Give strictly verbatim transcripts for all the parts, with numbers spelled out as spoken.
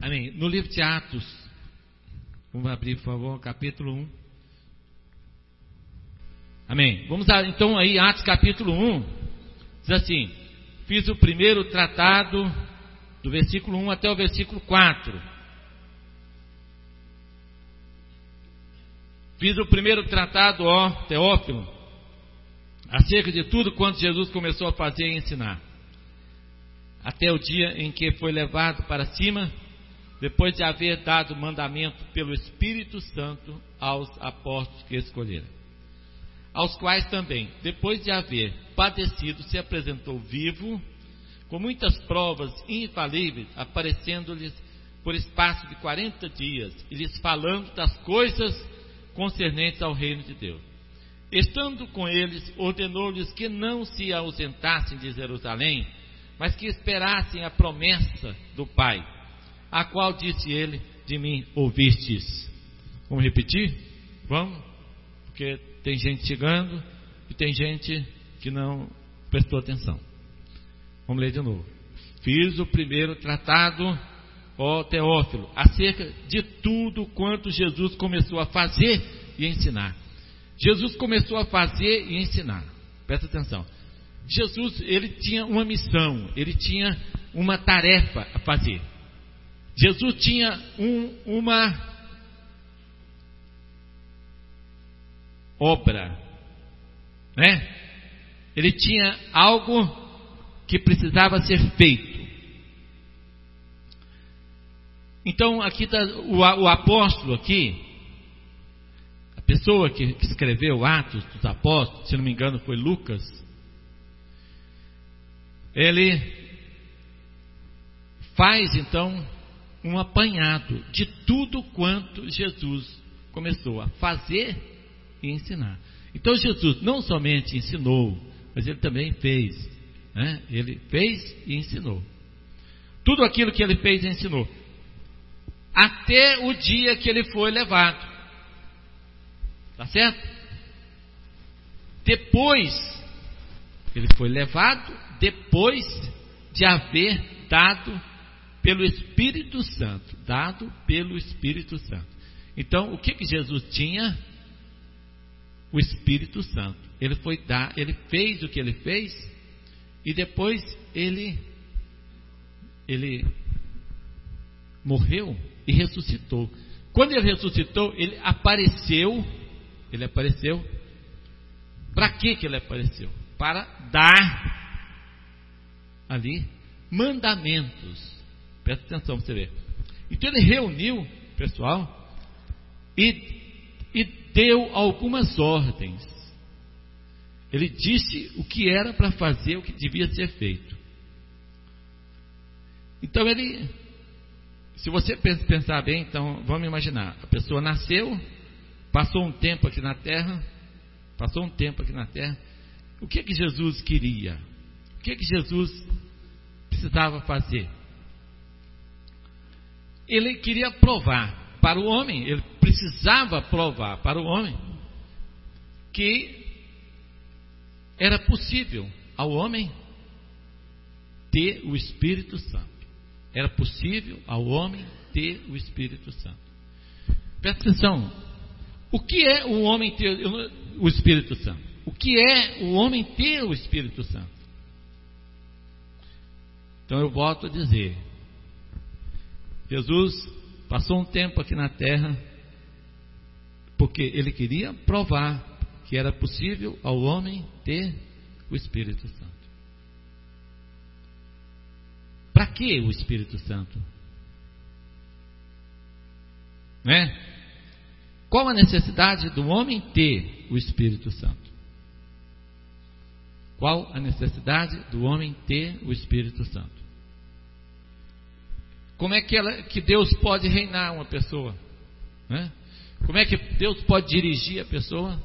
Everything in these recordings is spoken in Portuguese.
Amém. No livro de Atos, vamos abrir, por favor, capítulo um. Amém. Vamos lá, então aí, Atos capítulo um, diz assim: fiz o primeiro tratado, do versículo um até o versículo quatro. Fiz o primeiro tratado, ó Teófilo, acerca de tudo quanto Jesus começou a fazer e ensinar, até o dia em que foi levado para cima, depois de haver dado mandamento pelo Espírito Santo aos apóstolos que escolheram, aos quais também, depois de haver padecido, se apresentou vivo, com muitas provas infalíveis, aparecendo-lhes por espaço de quarenta dias, e lhes falando das coisas concernentes ao reino de Deus. Estando com eles, ordenou-lhes que não se ausentassem de Jerusalém, mas que esperassem a promessa do Pai, a qual disse ele: de mim ouvistes. Vamos repetir? Vamos? Porque tem gente chegando e tem gente que não prestou atenção. Vamos ler de novo. Fiz o primeiro tratado, ó Teófilo, acerca de tudo quanto Jesus começou a fazer e ensinar. Jesus começou a fazer e ensinar. Presta atenção. Jesus, ele tinha uma missão, ele tinha uma tarefa a fazer. Jesus tinha um, uma obra, né? Ele tinha algo que precisava ser feito. Então aqui está o, o apóstolo aqui, a pessoa que, que escreveu Atos dos Apóstolos, se não me engano foi Lucas. Ele faz então um apanhado de tudo quanto Jesus começou a fazer e ensinar. Então Jesus não somente ensinou, mas ele também fez, né? Ele fez e ensinou. Tudo aquilo que ele fez e ensinou, até o dia que ele foi levado. Tá certo? Depois, ele foi levado depois de haver dado pelo Espírito Santo, dado pelo Espírito Santo. Então, o que que Jesus tinha? O Espírito Santo. Ele foi dar, ele fez o que ele fez e depois ele ele morreu e ressuscitou. Quando ele ressuscitou, ele apareceu, ele apareceu. Para que que ele apareceu? Para dar ali mandamentos. Presta atenção para você ver. Então ele reuniu pessoal e, e deu algumas ordens. Ele disse o que era para fazer, o que devia ser feito. Então ele, se você pensar bem, então vamos imaginar, a pessoa nasceu, passou um tempo aqui na terra, passou um tempo aqui na terra. O que que Jesus queria? O que que Jesus precisava fazer? Ele queria provar para o homem, ele precisava provar para o homem que era possível ao homem ter o Espírito Santo. Era possível ao homem ter o Espírito Santo. Presta atenção. O que é o homem ter o Espírito Santo? O que é o homem ter o Espírito Santo? Então eu volto a dizer, Jesus passou um tempo aqui na terra porque ele queria provar que era possível ao homem ter o Espírito Santo. Para que o Espírito Santo? Né? Qual a necessidade do homem ter o Espírito Santo? Qual a necessidade do homem ter o Espírito Santo? Como é que, ela, que Deus pode reinar uma pessoa? Né? Como é que Deus pode dirigir a pessoa?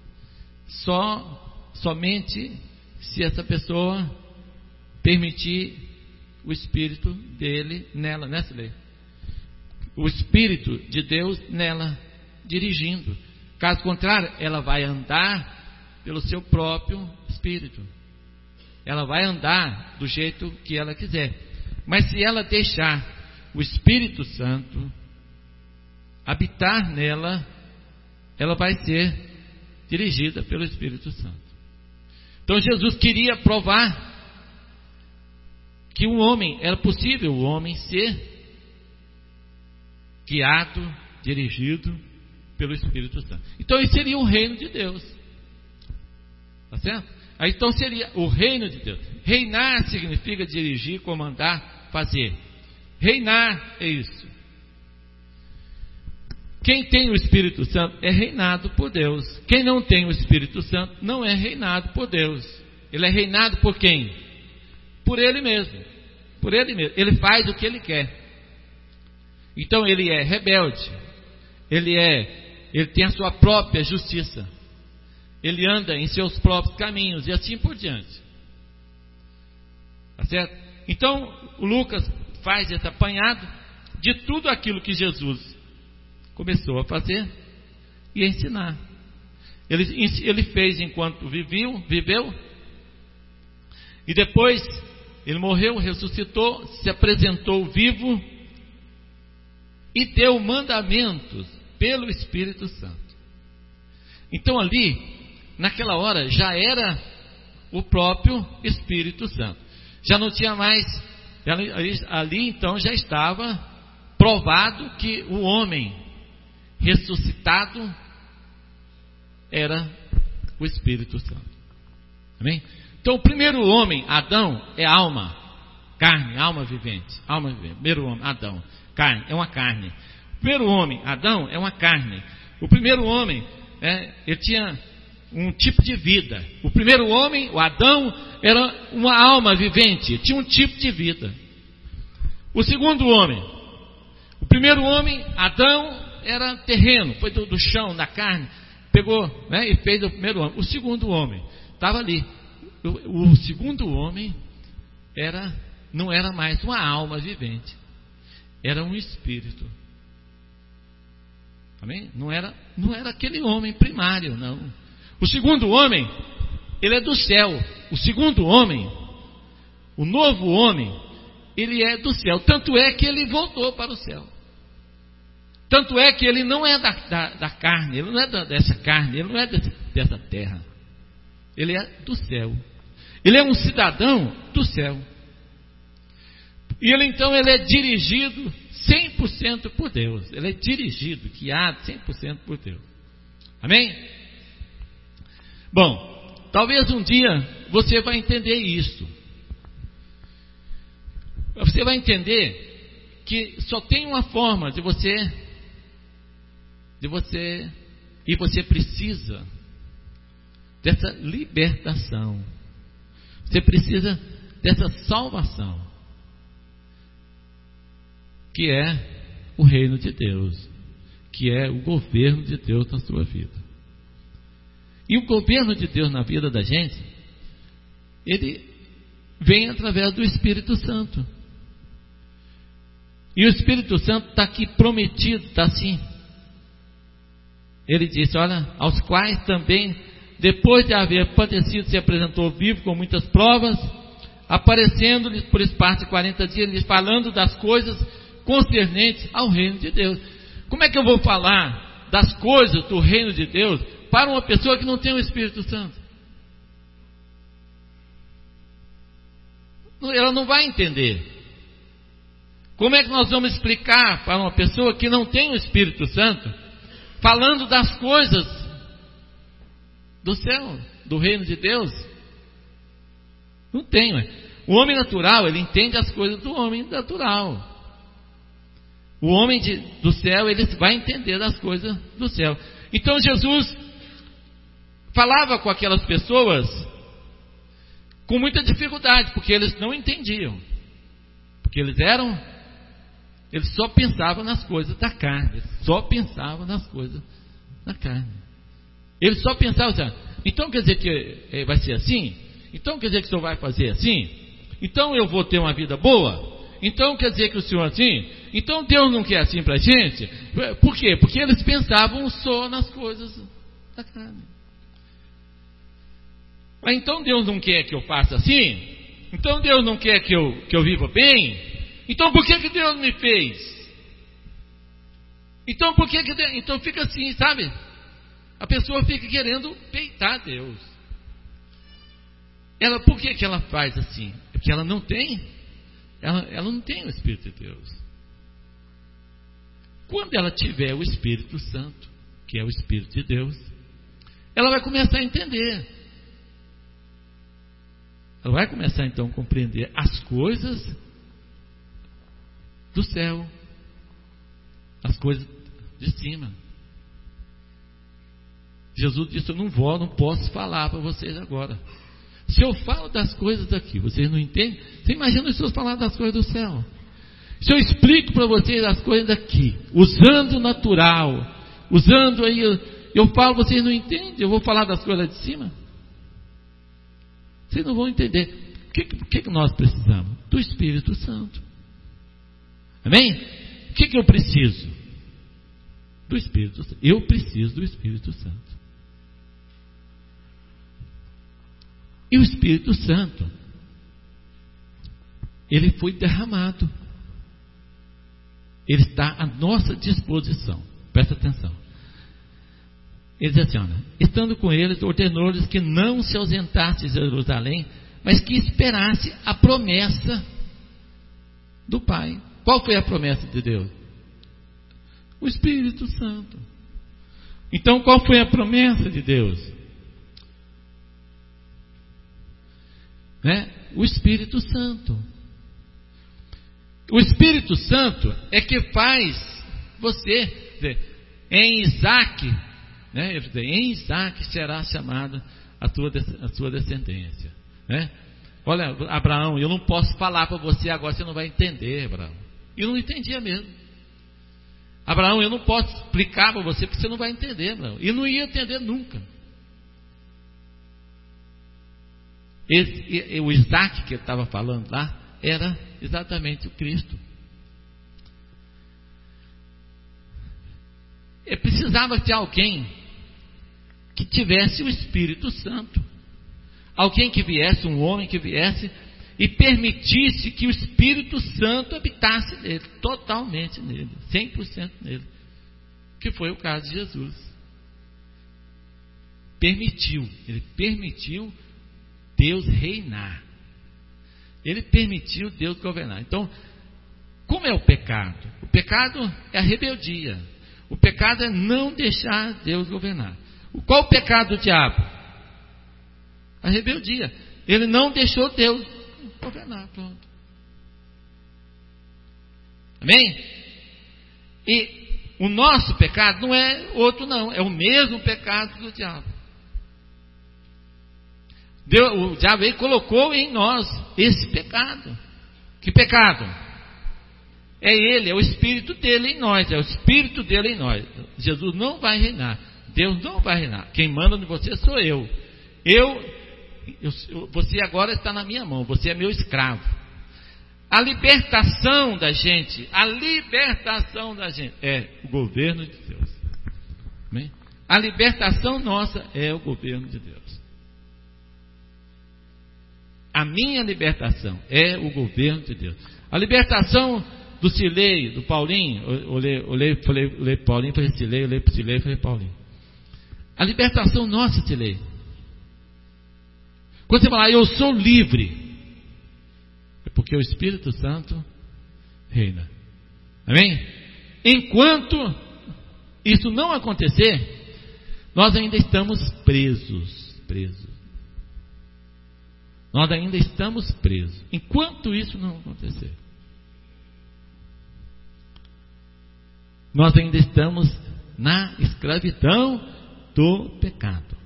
Só, somente se essa pessoa permitir o Espírito dele nela, né, Silei? O Espírito de Deus nela dirigindo. Caso contrário, ela vai andar pelo seu próprio Espírito. Ela vai andar do jeito que ela quiser. Mas se ela deixar o Espírito Santo habitar nela, ela vai ser dirigida pelo Espírito Santo. Então Jesus queria provar que o homem, era possível o homem ser guiado, dirigido pelo Espírito Santo. Então isso seria o reino de Deus. Tá certo? Aí, então seria o reino de Deus. Reinar significa dirigir, comandar, fazer. Reinar é isso. Quem tem o Espírito Santo é reinado por Deus. Quem não tem o Espírito Santo não é reinado por Deus. Ele é reinado por quem? Por Ele mesmo. Por Ele mesmo. Ele faz o que Ele quer. Então ele é rebelde. Ele é, ele tem a sua própria justiça. Ele anda em seus próprios caminhos e assim por diante. Tá certo? Então o Lucas faz esse apanhado de tudo aquilo que Jesus começou a fazer e a ensinar. Ele, ele fez enquanto viveu, viveu, e depois ele morreu, ressuscitou, se apresentou vivo e deu mandamentos pelo Espírito Santo. Então ali, naquela hora, já era o próprio Espírito Santo. Já não tinha mais, ali, ali então já estava provado que o homem ressuscitado era o Espírito Santo. Amém? Então o primeiro homem, Adão, é alma, carne, alma vivente, alma vivente. Primeiro homem, Adão, carne, é uma carne. O primeiro homem, Adão, é uma carne. O primeiro homem, é, ele tinha um tipo de vida. O primeiro homem, o Adão, era uma alma vivente, tinha um tipo de vida. O segundo homem, o primeiro homem, Adão, era terreno, foi do, do chão, da carne, pegou, né, e fez o primeiro homem. O segundo homem estava ali. O, o segundo homem era, não era mais uma alma vivente, era um espírito. Amém? Não era, não era aquele homem primário, não. O segundo homem, ele é do céu. O segundo homem, o novo homem, ele é do céu. Tanto é que ele voltou para o céu. Tanto é que ele não é da, da, da carne, ele não é da, dessa carne, ele não é desse, dessa terra. Ele é do céu. Ele é um cidadão do céu. E ele então ele é dirigido cem por cento por Deus. Ele é dirigido, guiado cem por cento por Deus. Amém? Bom, talvez um dia você vai entender isso. Você vai entender que só tem uma forma de você, de você, e você precisa dessa libertação. Você precisa dessa salvação, que é o reino de Deus, que é o governo de Deus na sua vida. E o governo de Deus na vida da gente, ele vem através do Espírito Santo. E o Espírito Santo está aqui prometido, está assim. Ele disse, olha, aos quais também, depois de haver padecido, se apresentou vivo com muitas provas, aparecendo-lhes por espaço de quarenta dias, lhes falando das coisas concernentes ao reino de Deus. Como é que eu vou falar das coisas do reino de Deus para uma pessoa que não tem o Espírito Santo? Ela não vai entender. Como é que nós vamos explicar para uma pessoa que não tem o Espírito Santo, falando das coisas do céu, do reino de Deus? Não tem, ué. O homem natural, ele entende as coisas do homem natural. O homem de, do céu, ele vai entender as coisas do céu. Então Jesus falava com aquelas pessoas com muita dificuldade, porque eles não entendiam. Porque eles eram, eles só pensavam nas coisas da carne, só pensavam nas coisas da carne. Eles só pensavam assim, então quer dizer que vai ser assim? Então quer dizer que o Senhor vai fazer assim? Então eu vou ter uma vida boa? Então quer dizer que o Senhor assim? Então Deus não quer assim para a gente? Por quê? Porque eles pensavam só nas coisas da carne. Então Deus não quer que eu faça assim? Então Deus não quer que eu, que eu viva bem? Então por que que Deus me fez? Então por que que Deus... Então fica assim, sabe? A pessoa fica querendo peitar Deus. Ela, por que que ela faz assim? Porque ela não tem, ela, ela não tem o Espírito de Deus. Quando ela tiver o Espírito Santo, que é o Espírito de Deus, ela vai começar a entender. Ela vai começar então a compreender as coisas do céu, as coisas de cima. Jesus disse: eu não vou, não posso falar para vocês agora. Se eu falo das coisas daqui, vocês não entendem? Você imagina os senhores falar das coisas do céu? Se eu explico para vocês as coisas daqui, usando o natural, usando aí, eu, eu falo, vocês não entendem? Eu vou falar das coisas de cima? Vocês não vão entender. O que, que, que nós precisamos? Do Espírito Santo. Amém? O que, que eu preciso? Do Espírito Santo. Eu preciso do Espírito Santo. E o Espírito Santo, ele foi derramado. Ele está à nossa disposição. Presta atenção. Ele diz assim: olha, estando com eles, ordenou-lhes que não se ausentasse de Jerusalém, mas que esperasse a promessa do Pai. Qual foi a promessa de Deus? O Espírito Santo. Então, qual foi a promessa de Deus? Né? O Espírito Santo. O Espírito Santo é que faz você, dizer, em Isaac, né? Em Isaac será chamada a tua, a sua descendência, né? Olha, Abraão, eu não posso falar para você agora, você não vai entender, Abraão. Eu não entendia mesmo. Abraão, eu não posso explicar para você, porque você não vai entender, Abraão. E não ia entender nunca. Esse, o Isaac que ele estava falando lá era exatamente o Cristo. Ele precisava de alguém que tivesse o Espírito Santo, alguém que viesse, um homem que viesse e permitisse que o Espírito Santo habitasse nele, totalmente nele, cem por cento nele, que foi o caso de Jesus. Permitiu, ele permitiu Deus reinar. Ele permitiu Deus governar. Então, como é o pecado? O pecado é a rebeldia. O pecado é não deixar Deus governar. Qual o pecado do diabo? A rebeldia. Ele não deixou Deus governar. Pronto. Amém? E o nosso pecado não é outro não. É o mesmo pecado do diabo. Deus, o diabo ele colocou em nós esse pecado. Que pecado? É ele, é o Espírito dele em nós, é o Espírito dele em nós. Jesus não vai reinar, Deus não vai reinar. Quem manda em você sou eu. Eu, eu você agora está na minha mão, você é meu escravo. A libertação da gente, a libertação da gente é o governo de Deus. Amém? A libertação nossa é o governo de Deus. A minha libertação é o governo de Deus. A libertação do Silei, do Paulinho, eu olhei, olhei, falei, olhei Paulinho, falei Silei, olhei para o Silei, falei Paulinho. A libertação nossa, Silei. Quando você falar, eu sou livre, é porque o Espírito Santo reina. Amém? Enquanto isso não acontecer, nós ainda estamos presos, presos. Nós ainda estamos presos. Enquanto isso não acontecer, nós ainda estamos na escravidão do pecado.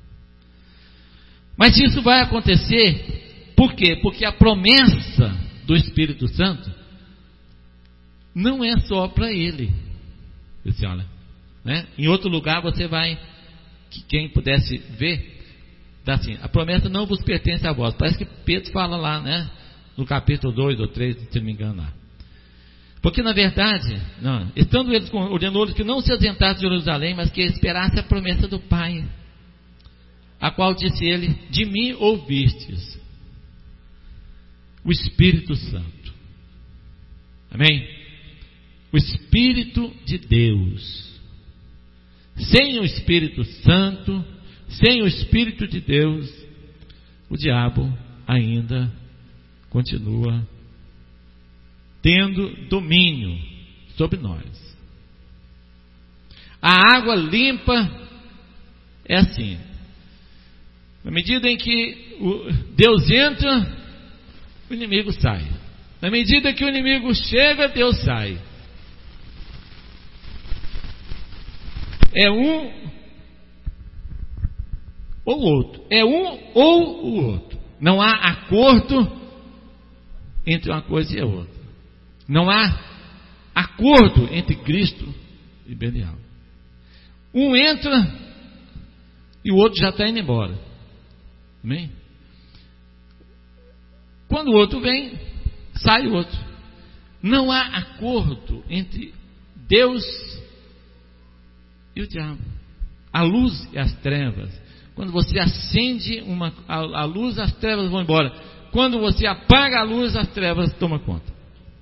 Mas isso vai acontecer, por quê? Porque a promessa do Espírito Santo não é só para ele. Você olha, né? Em outro lugar você vai, que quem pudesse ver, dá assim, a promessa não vos pertence a vós. Parece que Pedro fala lá, né? No capítulo dois ou três, se não me engano lá. Porque na verdade, não, estando eles ordenou-lhes que não se ausentasse de Jerusalém, mas que esperasse a promessa do Pai, a qual disse ele: de mim ouvistes o Espírito Santo. Amém? O Espírito de Deus. Sem o Espírito Santo, sem o Espírito de Deus, o diabo ainda continua tendo domínio sobre nós. A água limpa é assim. Na medida em que o Deus entra, o inimigo sai. Na medida que o inimigo chega, Deus sai. É um ou o outro. É um ou o outro. Não há acordo entre uma coisa e a outra. Não há acordo entre Cristo e Belial. Um entra e o outro já está indo embora. Amém? Quando o outro vem, sai o outro. Não há acordo entre Deus e o diabo. A luz e as trevas. Quando você acende uma, a, a luz, as trevas vão embora. Quando você apaga a luz, as trevas tomam conta.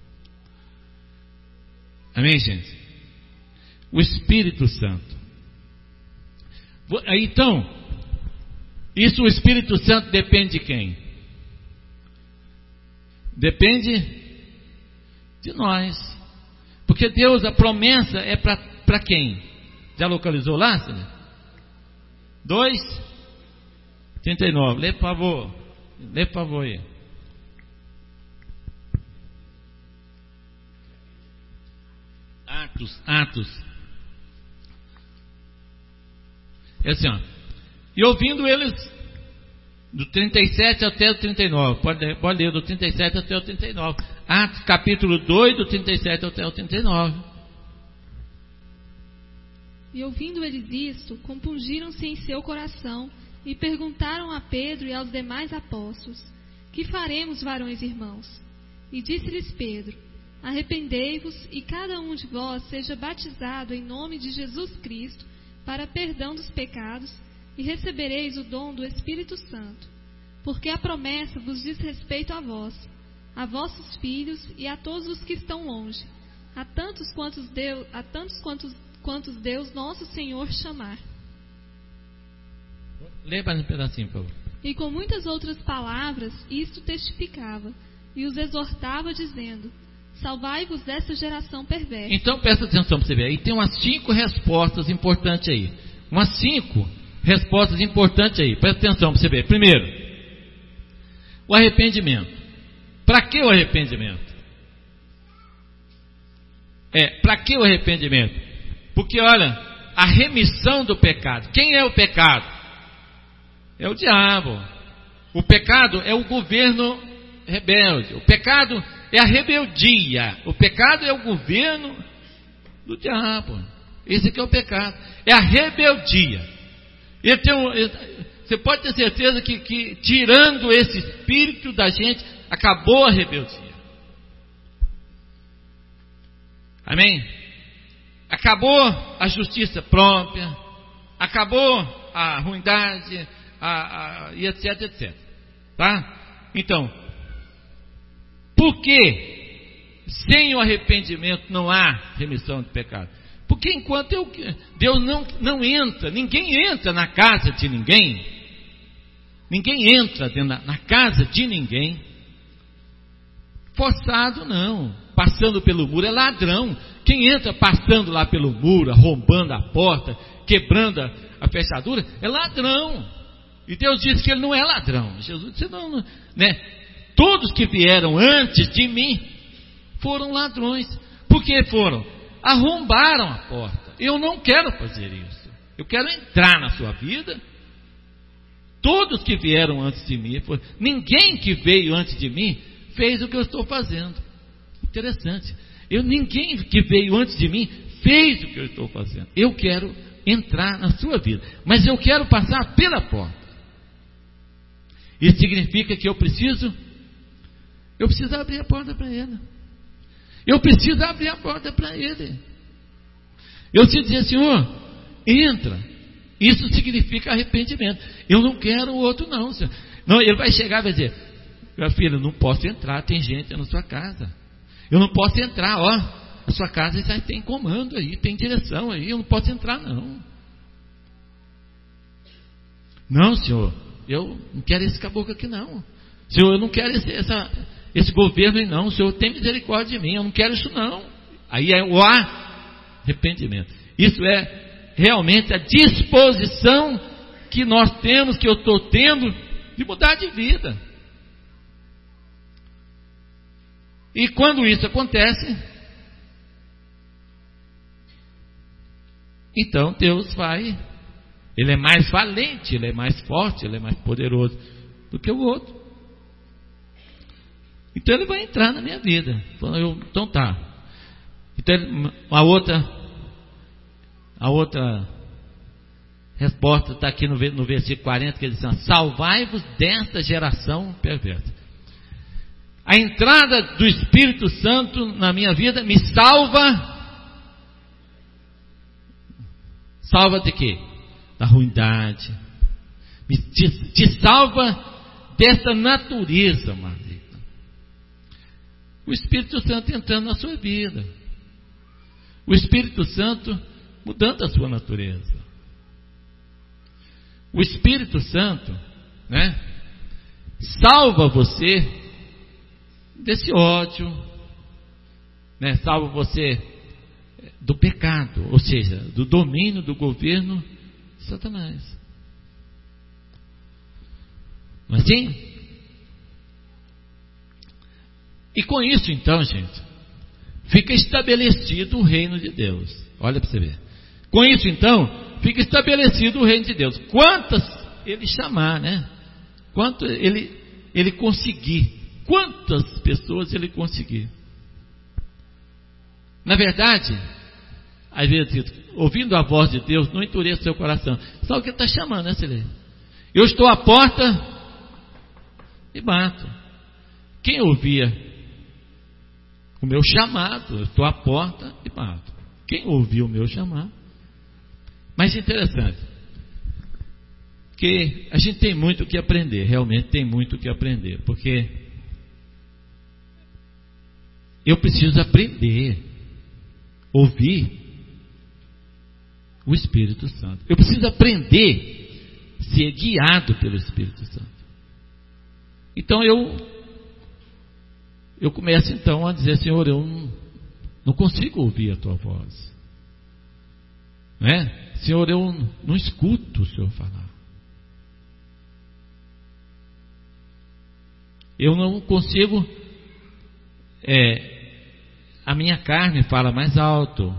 Amém, gente? O Espírito Santo. Então, isso, o Espírito Santo depende de quem? Depende de nós. Porque Deus, a promessa é para quem? Já localizou lá? dois, trinta e nove. Lê por favor. Lê por favor aí. Atos, Atos. É assim, ó. E ouvindo eles, do trinta e sete até o trinta e nove. Pode, pode ler do trinta e sete até o trinta e nove. Atos capítulo dois, do trinta e sete até o trinta e nove. E ouvindo eles isto, compungiram-se em seu coração e perguntaram a Pedro e aos demais apóstolos: Que faremos, varões irmãos? E disse-lhes Pedro: Arrependei-vos e cada um de vós seja batizado em nome de Jesus Cristo para perdão dos pecados, e recebereis o dom do Espírito Santo. Porque a promessa vos diz respeito a vós, a vossos filhos e a todos os que estão longe, a tantos quantos Deus, a tantos quantos, quantos Deus nosso Senhor chamar. Lê para um pedacinho, por favor. E com muitas outras palavras isto testificava, e os exortava dizendo: Salvai-vos dessa geração perversa. Então presta atenção para você ver. Aí tem umas cinco respostas importantes aí. Umas cinco respostas importantes aí. Presta atenção para você ver. Primeiro, o arrependimento. Para que o arrependimento? É, para que o arrependimento? Porque olha, a remissão do pecado. Quem é o pecado? É o diabo. O pecado é o governo rebelde. O pecado é a rebeldia. O pecado é o governo do diabo. Esse que é o pecado. É a rebeldia. Ele tem um, ele, você pode ter certeza que, que tirando esse espírito da gente, acabou a rebeldia. Amém? Acabou a justiça própria. Acabou a ruindade, a, a, e etc, etc. Tá? Então, por que sem o arrependimento não há remissão de pecado? Porque enquanto eu, Deus não, não entra, ninguém entra na casa de ninguém, ninguém entra na, na casa de ninguém, forçado não, passando pelo muro, é ladrão. Quem entra passando lá pelo muro, arrombando a porta, quebrando a, a fechadura, é ladrão. E Deus disse que ele não é ladrão. Jesus disse não, não, né? Todos que vieram antes de mim foram ladrões. Por que foram? Arrombaram a porta. Eu não quero fazer isso. Eu quero entrar na sua vida. Todos que vieram antes de mim foram. Ninguém que veio antes de mim fez o que eu estou fazendo. Interessante. Eu, ninguém que veio antes de mim fez o que eu estou fazendo. Eu quero entrar na sua vida. Mas eu quero passar pela porta. Isso significa que eu preciso Eu preciso abrir a porta para ele. Eu preciso abrir a porta para ele. Eu preciso dizer, Senhor, entra. Isso significa arrependimento. Eu não quero o outro não, Senhor. Não, ele vai chegar e vai dizer, minha filha, não posso entrar, tem gente na sua casa. Eu não posso entrar, ó, a sua casa já tem comando aí, tem direção aí, eu não posso entrar não. Não, senhor, eu não quero esse caboclo aqui não. Senhor, eu não quero esse, essa, esse governo aí não. Senhor, tem misericórdia de mim, eu não quero isso não. Aí é o arrependimento. Isso é realmente a disposição que nós temos, que eu estou tendo, de mudar de vida. E quando isso acontece, então Deus vai, Ele é mais valente, Ele é mais forte, Ele é mais poderoso do que o outro. Então Ele vai entrar na minha vida. Então tá. Então a outra, a outra resposta está aqui no, no versículo quarenta, que ele diz assim: salvai-vos desta geração perversa. A entrada do Espírito Santo na minha vida me salva. Salva de quê? Da ruindade. Me, te, te salva dessa natureza maligna. O Espírito Santo entrando na sua vida. O Espírito Santo mudando a sua natureza. O Espírito Santo, né, salva você desse ódio, né, salva você do pecado, ou seja, do domínio, do governo de Satanás. Não é assim? E com isso então, gente, fica estabelecido o reino de Deus. Olha para você ver. Com isso então, fica estabelecido o reino de Deus. Quantas ele chamar, né? Quanto ele, ele conseguir. Quantas pessoas ele conseguir. Na verdade, às vezes, ouvindo a voz de Deus, não endureça seu coração. Sabe o que ele está chamando, né, Celê? Eu estou à porta e bato. Quem ouvia o meu chamado, eu estou à porta e bato. Quem ouviu o meu chamado? Mas interessante, que a gente tem muito o que aprender, realmente tem muito o que aprender, porque eu preciso aprender, ouvir o Espírito Santo. Eu preciso aprender a ser guiado pelo Espírito Santo. Então eu, eu começo então a dizer: Senhor, eu não, não consigo ouvir a Tua voz. Não é? Senhor, eu não escuto o Senhor falar. Eu não consigo, é, a minha carne fala mais alto,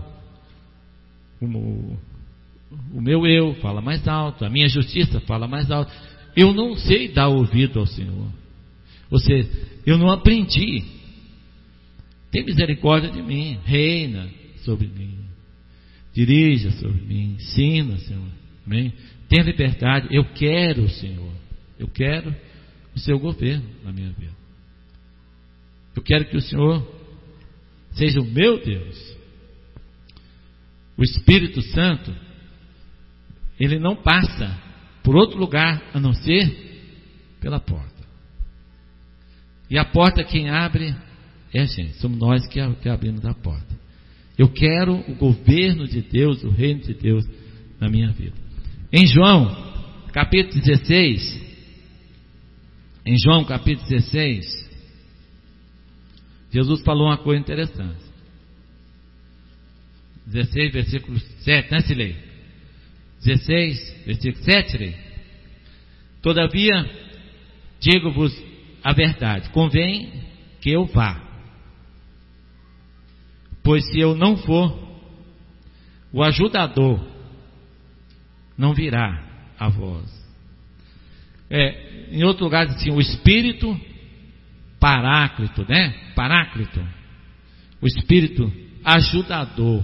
o, o meu eu fala mais alto, a minha justiça fala mais alto. Eu não sei dar ouvido ao Senhor. Ou seja, eu não aprendi. Tem misericórdia de mim, reina sobre mim. Dirija sobre mim, ensina, Senhor. Amém? Tenha liberdade. Eu quero, Senhor. Eu quero o seu governo na minha vida. Eu quero que o Senhor seja o meu Deus. O Espírito Santo, ele não passa por outro lugar a não ser pela porta. E a porta quem abre é a gente. Somos nós que abrimos a porta. Eu quero o governo de Deus, o reino de Deus na minha vida. Em João, capítulo dezesseis, em João, capítulo dezesseis, Jesus falou uma coisa interessante. dezesseis, versículo sete, né, Silei? dezesseis, versículo sete, Silei. Todavia, digo-vos a verdade, convém que eu vá. Pois se eu não for, o ajudador não virá a vós. É, em outro lugar diz assim, o Espírito Paráclito, né? Paráclito. O Espírito ajudador.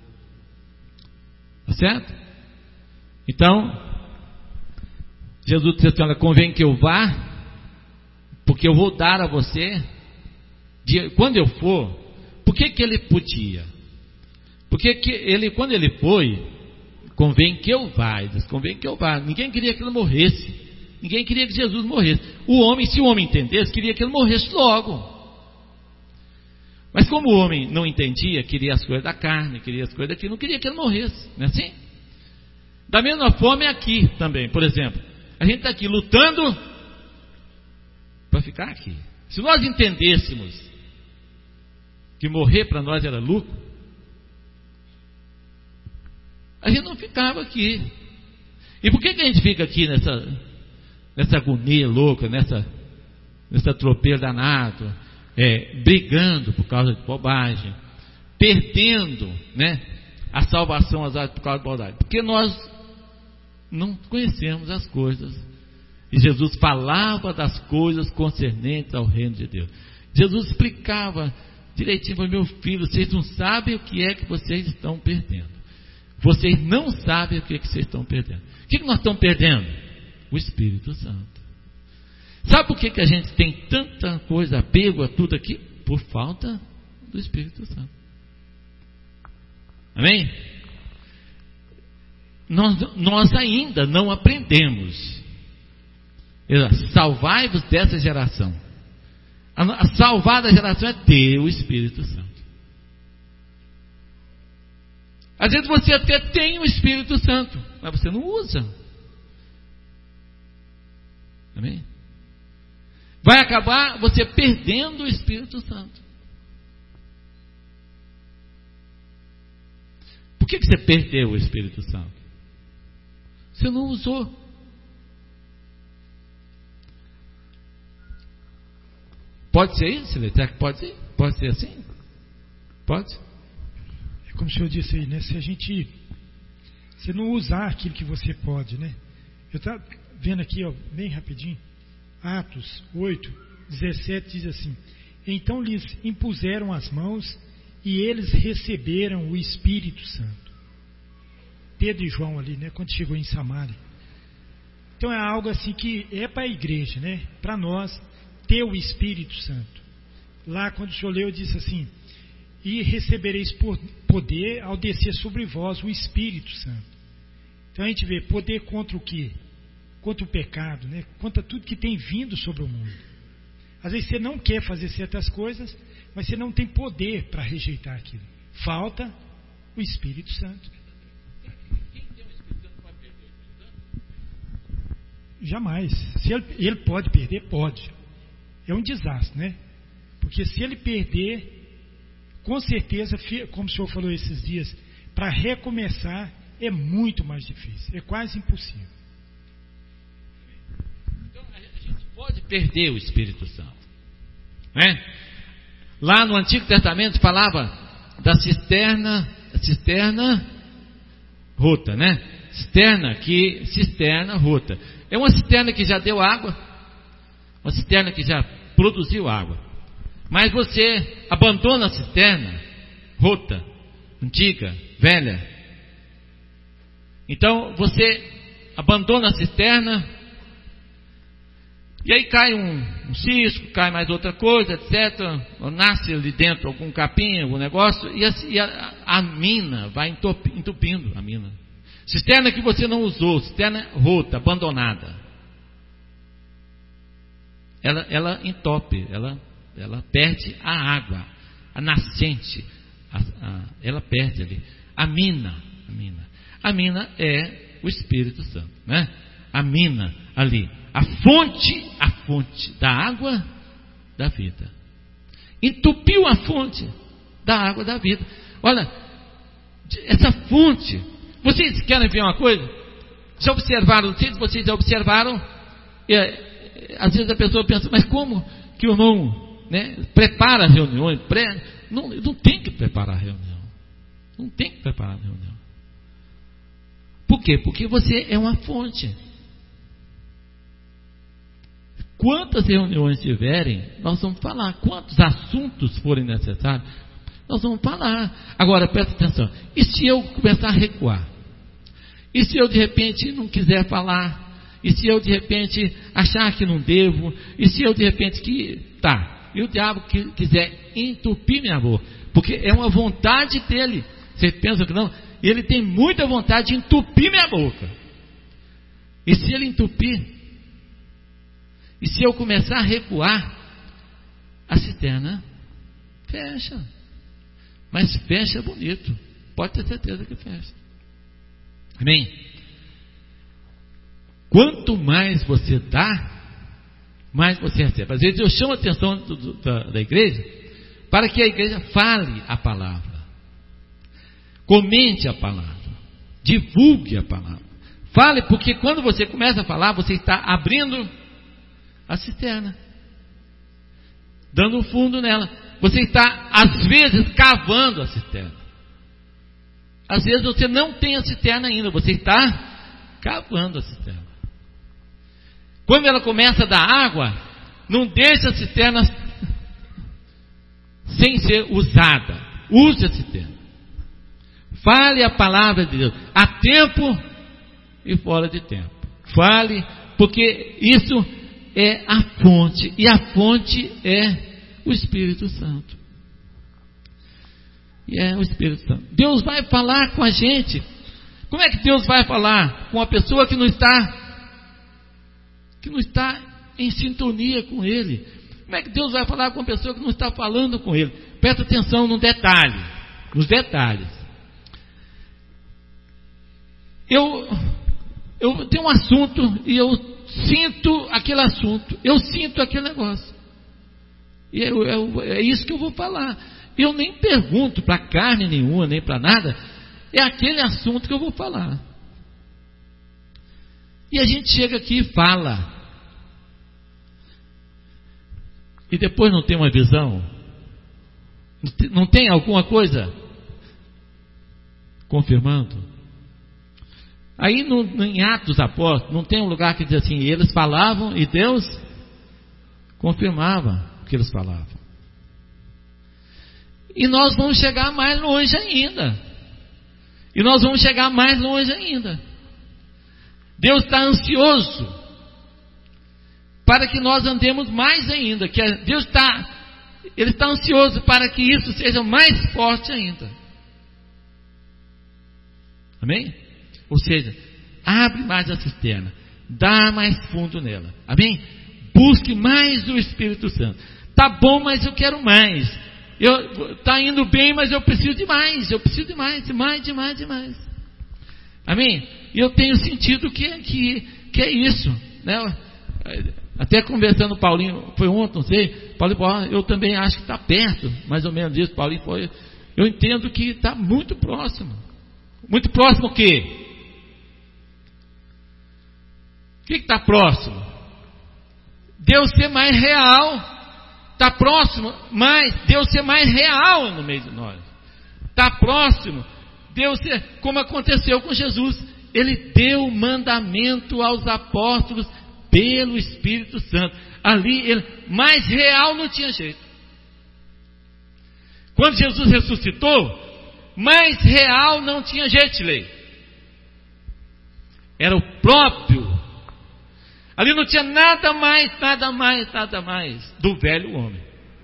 Tá certo? Então, Jesus disse assim, olha, convém que eu vá, porque eu vou dar a você, de, quando eu for. Por que que ele podia? Porque que ele, quando ele foi, convém que eu vá, ele disse, convém que eu vá. Ninguém queria que ele morresse. Ninguém queria que Jesus morresse. O homem, se o homem entendesse, queria que ele morresse logo. Mas como o homem não entendia, queria as coisas da carne, queria as coisas daqui, não queria que ele morresse, não é assim? Da mesma forma é aqui também, por exemplo, a gente está aqui lutando para ficar aqui. Se nós entendêssemos que morrer para nós era lucro, a gente não ficava aqui. E por que, que a gente fica aqui nessa, nessa agonia louca, nessa, nessa tropeira danado, é, brigando por causa de bobagem, perdendo, né, a salvação por causa de bobagem? Porque nós não conhecemos as coisas. E Jesus falava das coisas concernentes ao reino de Deus. Jesus explicava direitinho para meu filho: vocês não sabem o que é que vocês estão perdendo. Vocês não sabem o que é que vocês estão perdendo. O que, é que nós estamos perdendo? O Espírito Santo. Sabe por que, que a gente tem tanta coisa, apego a tudo aqui? Por falta do Espírito Santo. Amém? Nós, nós ainda não aprendemos. Salvai-vos dessa geração. A, a salvar da geração é ter o Espírito Santo. Às vezes você até tem o Espírito Santo, mas você não usa. Amém? Vai acabar você perdendo o Espírito Santo. Por que, que você perdeu o Espírito Santo? Você não usou. Pode ser isso, será que pode ser? Pode ser assim? Pode? É como o senhor disse aí, né? Se a gente, se não usar aquilo que você pode, né? Eu estava vendo aqui, ó, bem rapidinho, Atos oito, dezessete diz assim: então lhes impuseram as mãos e eles receberam o Espírito Santo. Pedro e João ali, né? Quando chegou em Samaria. Então é algo assim que é para a igreja, né? Para nós ter o Espírito Santo. Lá quando o senhor leu, disse assim: e recebereis poder ao descer sobre vós o Espírito Santo. Então a gente vê poder contra o quê? Contra o pecado, né? Contra tudo que tem vindo sobre o mundo. Às vezes você não quer fazer certas coisas, mas você não tem poder para rejeitar aquilo. Falta o Espírito Santo. Quem tem o Espírito Santo pode perder o Espírito Santo? Jamais. Se ele, ele pode perder, pode. É um desastre, né? Porque se ele perder, com certeza, como o senhor falou esses dias, para recomeçar é muito mais difícil, é quase impossível. Então a gente pode perder o Espírito Santo, né? Lá no Antigo Testamento falava da cisterna, cisterna rota, né? Cisterna que cisterna rota. É uma cisterna que já deu água, uma cisterna que já produziu água, mas você abandona a cisterna rota, antiga, velha. Então você abandona a cisterna e aí cai um, um cisco, cai mais outra coisa, etcétera. Ou nasce ali dentro algum capim, algum negócio, e a, e a, a mina vai entupindo a mina. Cisterna que você não usou, cisterna rota, abandonada. Ela, ela entope, ela, ela perde a água, a nascente, a, a, ela perde ali. A mina, a mina, a mina é o Espírito Santo, né? A mina ali, a fonte, a fonte da água da vida. Entupiu a fonte da água da vida. Olha, essa fonte. Vocês querem ver uma coisa? Já observaram, não sei se vocês já observaram, é, às vezes a pessoa pensa, mas como que o irmão, né, prepara reuniões? Pré... Não, não tem que preparar reunião. Não tem que preparar reunião. Por quê? Porque você é uma fonte. Quantas reuniões tiverem, nós vamos falar. Quantos assuntos forem necessários, nós vamos falar. Agora, presta atenção. E se eu começar a recuar? E se eu de repente não quiser falar? E se eu de repente achar que não devo? E se eu de repente que... Tá, e o diabo que quiser entupir minha boca? Porque é uma vontade dele. Você pensa que não? Ele tem muita vontade de entupir minha boca. E se ele entupir? E se eu começar a recuar? A cisterna Fecha. Mas fecha bonito. Pode ter certeza que fecha. Amém? Quanto mais você dá, mais você recebe. Às vezes eu chamo a atenção do, do, da, da igreja para que a igreja fale a palavra, comente a palavra, divulgue a palavra. Fale, porque quando você começa a falar, você está abrindo a cisterna, dando um fundo nela. Você está, às vezes, cavando a cisterna. Às vezes você não tem a cisterna ainda, você está cavando a cisterna. Quando ela começa a dar água, não deixe a cisterna sem ser usada. Use a cisterna. Fale a palavra de Deus, a tempo e fora de tempo. Fale, porque isso é a fonte, e a fonte é o Espírito Santo. E é o Espírito Santo. Deus vai falar com a gente. Como é que Deus vai falar com uma pessoa que não está que não está em sintonia com Ele? Como é que Deus vai falar com uma pessoa que não está falando com Ele? Presta atenção no detalhe, nos detalhes. Eu, eu tenho um assunto e eu sinto aquele assunto, eu sinto aquele negócio. E eu, eu, é isso que eu vou falar. Eu nem pergunto para carne nenhuma, nem para nada. É aquele assunto que eu vou falar. E a gente chega aqui e fala. E depois não tem uma visão? Não tem alguma coisa confirmando? Aí no, em Atos dos Apóstolos, não tem um lugar que diz assim: eles falavam e Deus confirmava o que eles falavam. E nós vamos chegar mais longe ainda. E nós vamos chegar mais longe ainda. Deus está ansioso para que nós andemos mais ainda. Que Deus está, Ele está ansioso para que isso seja mais forte ainda. Amém? Ou seja, abre mais a cisterna, dá mais fundo nela. Amém? Busque mais o Espírito Santo. Tá bom, mas eu quero mais. Eu, tá indo bem, mas eu preciso de mais. Eu preciso de mais, de mais, de mais, de mais. Amém? E eu tenho sentido que, que, que é isso, né? Até conversando com o Paulinho, foi ontem, não sei. Paulinho, eu também acho que está perto, mais ou menos isso. Paulinho foi. Eu entendo que está muito próximo. Muito próximo o quê? O que está próximo? Deus ser mais real. Está próximo, mas Deus ser mais real no meio de nós. Está próximo, Deus ser, como aconteceu com Jesus. Ele deu mandamento aos apóstolos pelo Espírito Santo. Ali, ele, mais real não tinha jeito. Quando Jesus ressuscitou, mais real não tinha jeito, lei. Era o próprio. Ali não tinha nada mais, nada mais, nada mais do velho homem.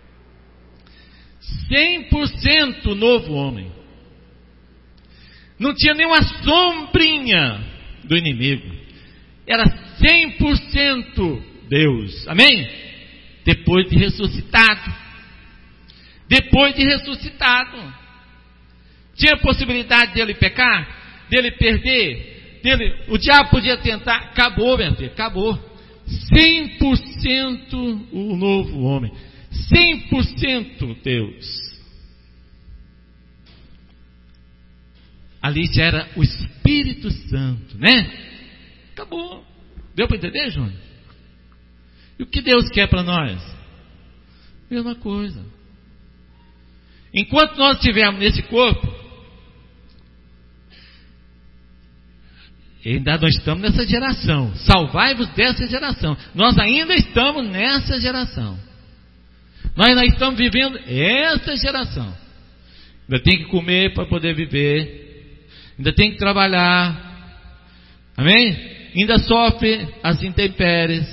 cem por cento novo homem. Não tinha nenhuma sombrinha do inimigo. Era cem por cento Deus. Amém? Depois de ressuscitado. Depois de ressuscitado. Tinha possibilidade dele pecar? Dele perder? Dele, o diabo podia tentar, acabou, meu filho, acabou. cem por cento o novo homem, cem por cento Deus. Ali já era o Espírito Santo, né? Acabou. Deu para entender, Júnior? E o que Deus quer para nós? Mesma coisa. Enquanto nós estivermos nesse corpo, ainda nós estamos nessa geração. Salvai-vos dessa geração. Nós ainda estamos nessa geração. Nós ainda estamos vivendo essa geração. Ainda tem que comer para poder viver. Ainda tem que trabalhar. Amém? Ainda sofre as intempéries.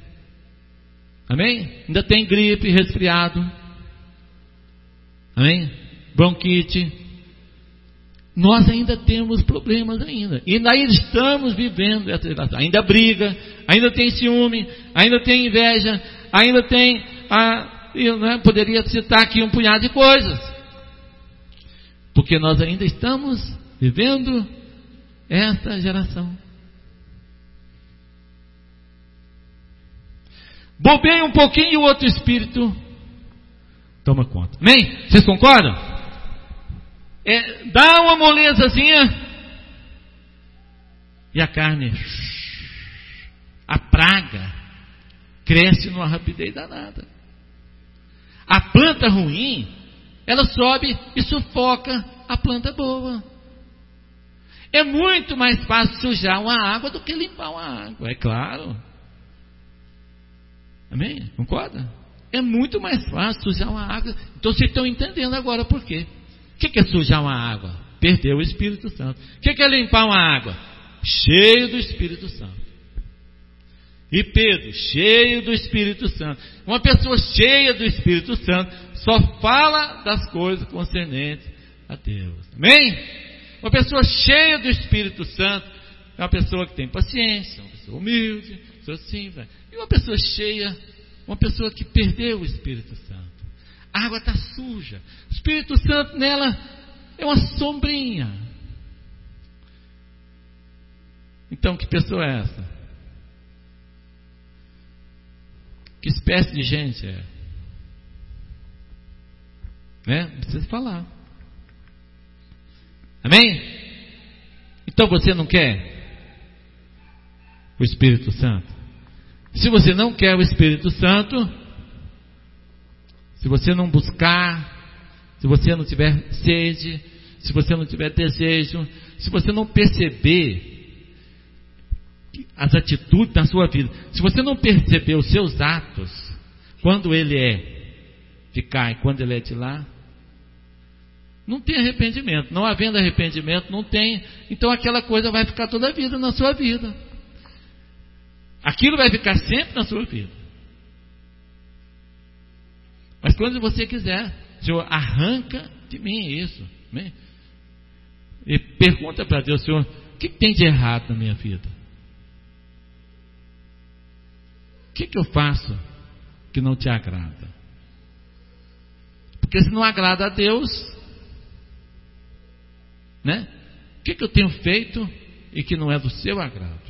Amém? Ainda tem gripe, resfriado. Amém? Bronquite. Nós ainda temos problemas ainda. E ainda estamos vivendo essa geração. Ainda briga, ainda tem ciúme, ainda tem inveja, ainda tem a e né, poderia citar aqui um punhado de coisas, porque nós ainda estamos vivendo esta geração. Bobeia um pouquinho e o outro espírito toma conta. Amém? Vocês concordam? É, dá uma molezazinha e a carne, a praga, cresce numa rapidez danada. A planta ruim, ela sobe e sufoca a planta boa. É muito mais fácil sujar uma água do que limpar uma água, é claro. Amém? Concorda? É muito mais fácil sujar uma água. Então vocês estão entendendo agora por quê. O que é sujar uma água? Perder o Espírito Santo. O que é limpar uma água? Cheio do Espírito Santo. E Pedro, cheio do Espírito Santo. Uma pessoa cheia do Espírito Santo só fala das coisas concernentes a Deus. Amém? Uma pessoa cheia do Espírito Santo é uma pessoa que tem paciência, uma pessoa humilde, uma pessoa assim, vai. E uma pessoa cheia, uma pessoa que perdeu o Espírito Santo. A água está suja. O Espírito Santo nela é uma sombrinha. Então, que pessoa é essa? Que espécie de gente é? Né? Não precisa falar. Amém? Então você não quer o Espírito Santo? Se você não quer o Espírito Santo, se você não buscar, se você não tiver sede, se você não tiver desejo, se você não perceber as atitudes da sua vida, se você não perceber os seus atos, quando ele é de cá e quando ele é de lá, não tem arrependimento. Não havendo arrependimento, não tem. Então aquela coisa vai ficar toda a vida na sua vida. Aquilo vai ficar sempre na sua vida. Mas quando você quiser, Senhor, arranca de mim isso. Amém? E pergunta para Deus, Senhor, o que tem de errado na minha vida? O que, que eu faço que não te agrada? Porque se não agrada a Deus, né? O que, que eu tenho feito e que não é do seu agrado?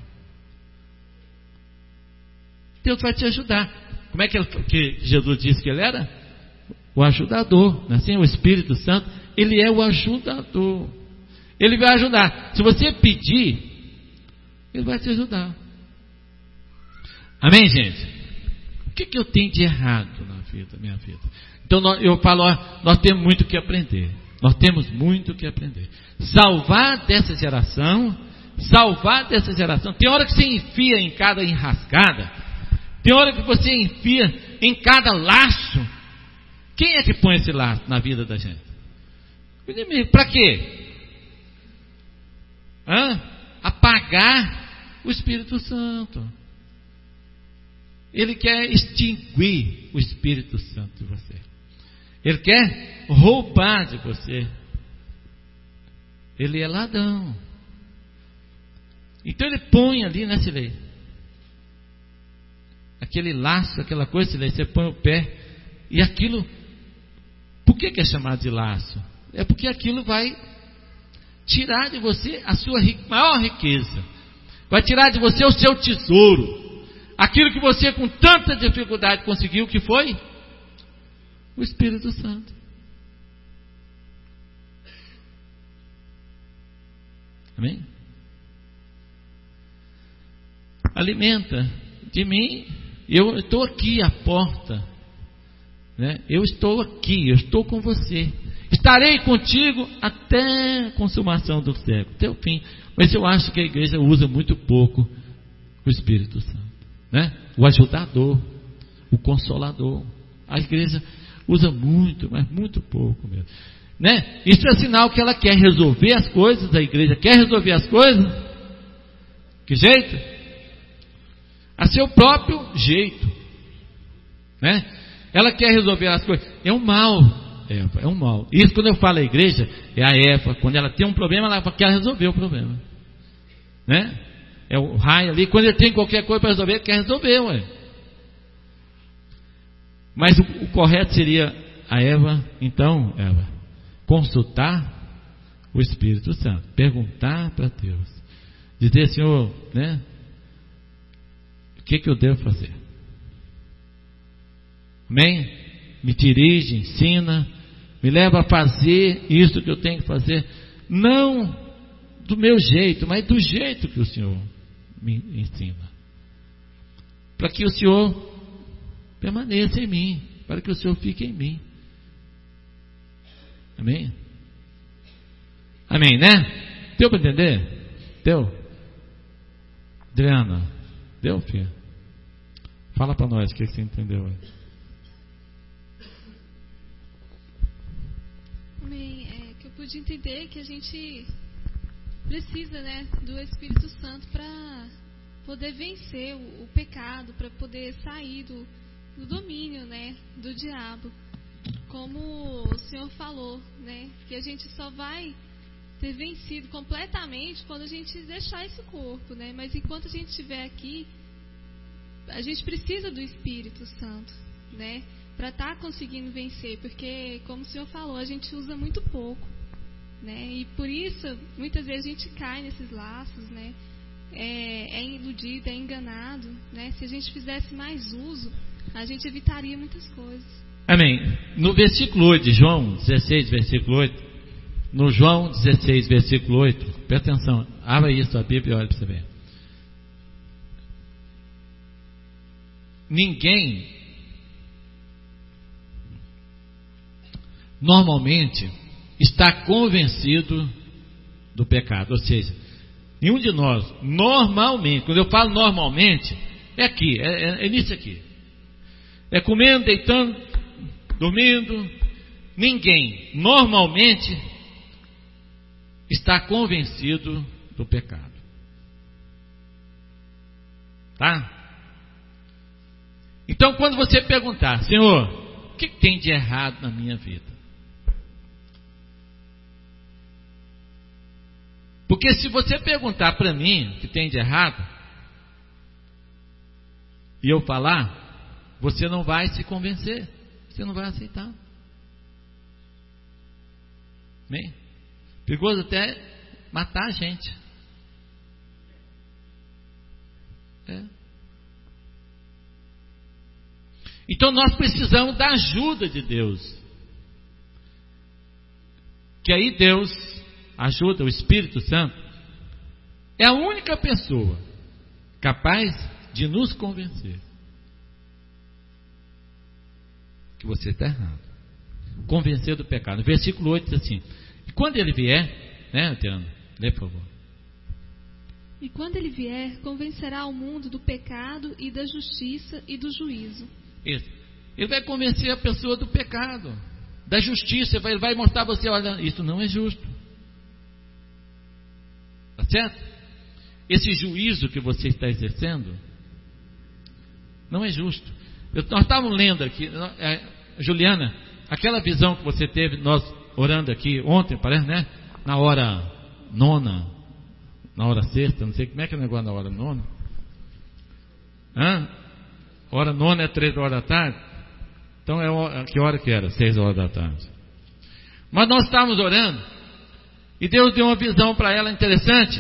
Deus vai te ajudar. Como é que, ele, que Jesus disse que ele era? O ajudador, não é assim? O Espírito Santo, ele é o ajudador. Ele vai ajudar. Se você pedir, ele vai te ajudar. Amém, gente? O que, que eu tenho de errado na vida, minha vida? Então nós, eu falo, ó, nós temos muito que aprender. Nós temos muito que aprender. Salvar dessa geração, salvar dessa geração. Tem hora que você enfia em cada enrascada, tem hora que você enfia em cada laço. Quem é que põe esse laço na vida da gente? O inimigo. Para quê? Hã? Apagar o Espírito Santo. Ele quer extinguir o Espírito Santo de você. Ele quer roubar de você. Ele é ladrão. Então ele põe ali, né, Silei? Aquele laço, aquela coisa, Silei, você põe o pé. E aquilo, por que que é chamado de laço? É porque aquilo vai tirar de você a sua maior riqueza. Vai tirar de você o seu tesouro. Aquilo que você com tanta dificuldade conseguiu, que foi? O Espírito Santo. Amém? Alimenta de mim. Eu estou aqui à porta, né? Eu estou aqui, eu estou com você. Estarei contigo até a consumação do século, até o fim. Mas eu acho que a igreja usa muito pouco o Espírito Santo, né? O ajudador, o consolador. A igreja usa muito, mas muito pouco mesmo, né? Isso é sinal que ela quer resolver as coisas. A igreja quer resolver as coisas. Que jeito? A seu próprio jeito, né? Ela quer resolver as coisas. É um mal, Eva, é um mal. Isso, quando eu falo a igreja, é a Eva. Quando ela tem um problema, ela quer resolver o problema, né? É o raio ali. Quando ele tem qualquer coisa para resolver, ele quer resolver, ué. Mas o, o correto seria a Eva, então, Eva, consultar o Espírito Santo, perguntar para Deus, dizer: Senhor, né, o que, que eu devo fazer? Amém? Me dirige, ensina, me leva a fazer isso que eu tenho que fazer, não do meu jeito, mas do jeito que o Senhor me ensina, para que o Senhor permaneça em mim, para que o Senhor fique em mim. Amém? Amém, né? Deu para entender? Deu? Adriana, deu, filha? Fala para nós o que você entendeu aí. Amém. É que eu pude entender que a gente precisa, né, do Espírito Santo para poder vencer o, o pecado, para poder sair do, do domínio, né, do diabo. Como o Senhor falou, né, que a gente só vai ter vencido completamente quando a gente deixar esse corpo, né? Mas enquanto a gente estiver aqui, a gente precisa do Espírito Santo, né, para estar tá conseguindo vencer, porque, como o Senhor falou, a gente usa muito pouco, né? E por isso, muitas vezes a gente cai nesses laços, né? É, é iludido, é enganado, né? Se a gente fizesse mais uso, a gente evitaria muitas coisas. Amém. No versículo oito de João dezesseis, versículo oito, no João dezesseis, versículo oito, presta atenção, abra isso a Bíblia e olha para você ver. Ninguém normalmente está convencido do pecado, ou seja, nenhum de nós normalmente, quando eu falo normalmente, é aqui, é, é, é nisso aqui, é comendo, deitando, dormindo. Ninguém normalmente está convencido do pecado, tá? Então, quando você perguntar: Senhor, o que tem de errado na minha vida? Porque se você perguntar para mim o que tem de errado, e eu falar, você não vai se convencer, você não vai aceitar. Amém? Perigoso até matar a gente. É. Então nós precisamos da ajuda de Deus. Que aí Deus ajuda, o Espírito Santo é a única pessoa capaz de nos convencer que você está errado, convencer do pecado. No versículo oito diz assim: e quando ele vier, né, Adriana? Lê, por favor. E quando ele vier, convencerá o mundo do pecado e da justiça e do juízo. Isso. Ele vai convencer a pessoa do pecado, da justiça. Ele vai mostrar a você: olha, isso não é justo. Tá certo? Esse juízo que você está exercendo não é justo. Eu, nós estávamos lendo aqui, é, Juliana, aquela visão que você teve, nós orando aqui ontem, parece, né? Na hora nona, na hora sexta, não sei como é que é o negócio na hora nona. Hã? Hora nona é três horas da tarde. Então é que hora que era? Seis horas da tarde. Mas nós estávamos orando e Deus deu uma visão para ela interessante,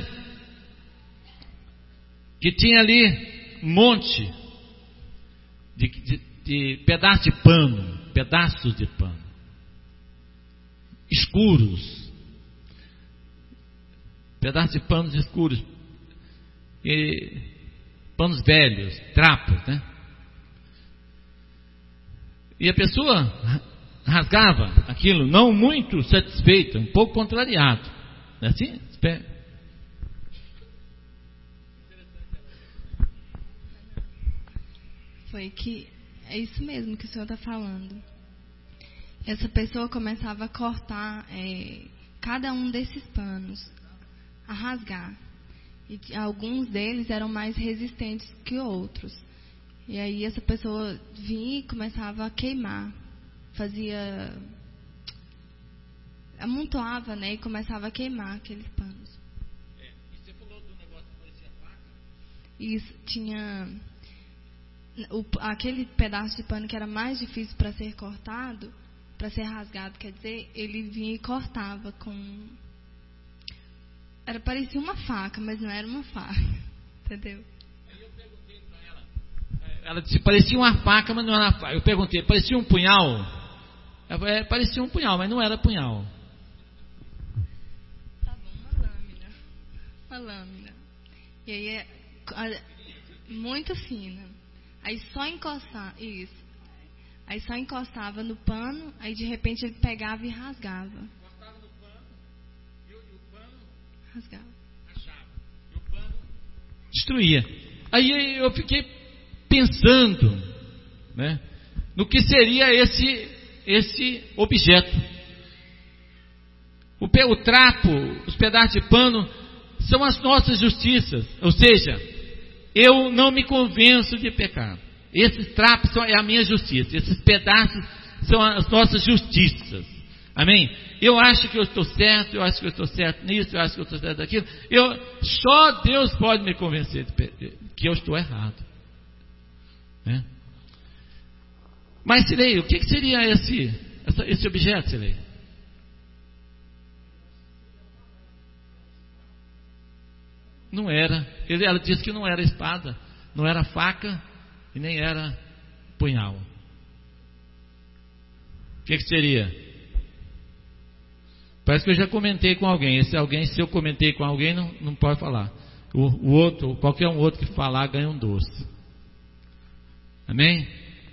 que tinha ali um monte de, de, de pedaços de pano, pedaços de pano escuros, pedaços de panos escuros, e panos velhos, trapos, né? E a pessoa rasgava aquilo, não muito satisfeita, um pouco contrariado. Não é assim? Espera. Foi que é isso mesmo que o senhor está falando. Essa pessoa começava a cortar é, cada um desses panos, a rasgar. E alguns deles eram mais resistentes que outros. E aí essa pessoa vinha e começava a queimar, fazia, amontoava, né, e começava a queimar aqueles panos. É, e você falou do negócio que parecia faca? Isso, tinha, o, aquele pedaço de pano que era mais difícil para ser cortado, para ser rasgado, quer dizer, ele vinha e cortava com... Era, parecia uma faca, mas não era uma faca. Entendeu? Aí eu perguntei para ela. Ela disse, parecia uma faca, mas não era uma faca. Eu perguntei, parecia um punhal? Ela, é, parecia um punhal, mas não era punhal. Tá bom, uma lâmina. Uma lâmina. E aí é muito fina. Aí só encostar, isso. Aí só encostava no pano, aí de repente ele pegava e rasgava. Encostava no pano, e o, e o pano rasgava. rachava. E o pano destruía. Aí eu fiquei pensando, né, no que seria esse, esse objeto. O, o trapo, os pedaços de pano são as nossas justiças. Ou seja, eu não me convenço de pecar. Esses trapos são, é a minha justiça. Esses pedaços são as nossas justiças. Amém? Eu acho que eu estou certo, eu acho que eu estou certo nisso, eu acho que eu estou certo naquilo. Eu, só Deus pode me convencer de, de, que eu estou errado. Né? Mas, Silei, o que, que seria esse, essa, esse objeto, Silei? Não era. Ele, ela disse que não era espada, não era faca e nem era punhal. O que, que seria? Parece que eu já comentei com alguém. Esse alguém, se eu comentei com alguém, não, não pode falar. O, o outro, qualquer um outro que falar, ganha um doce. Amém?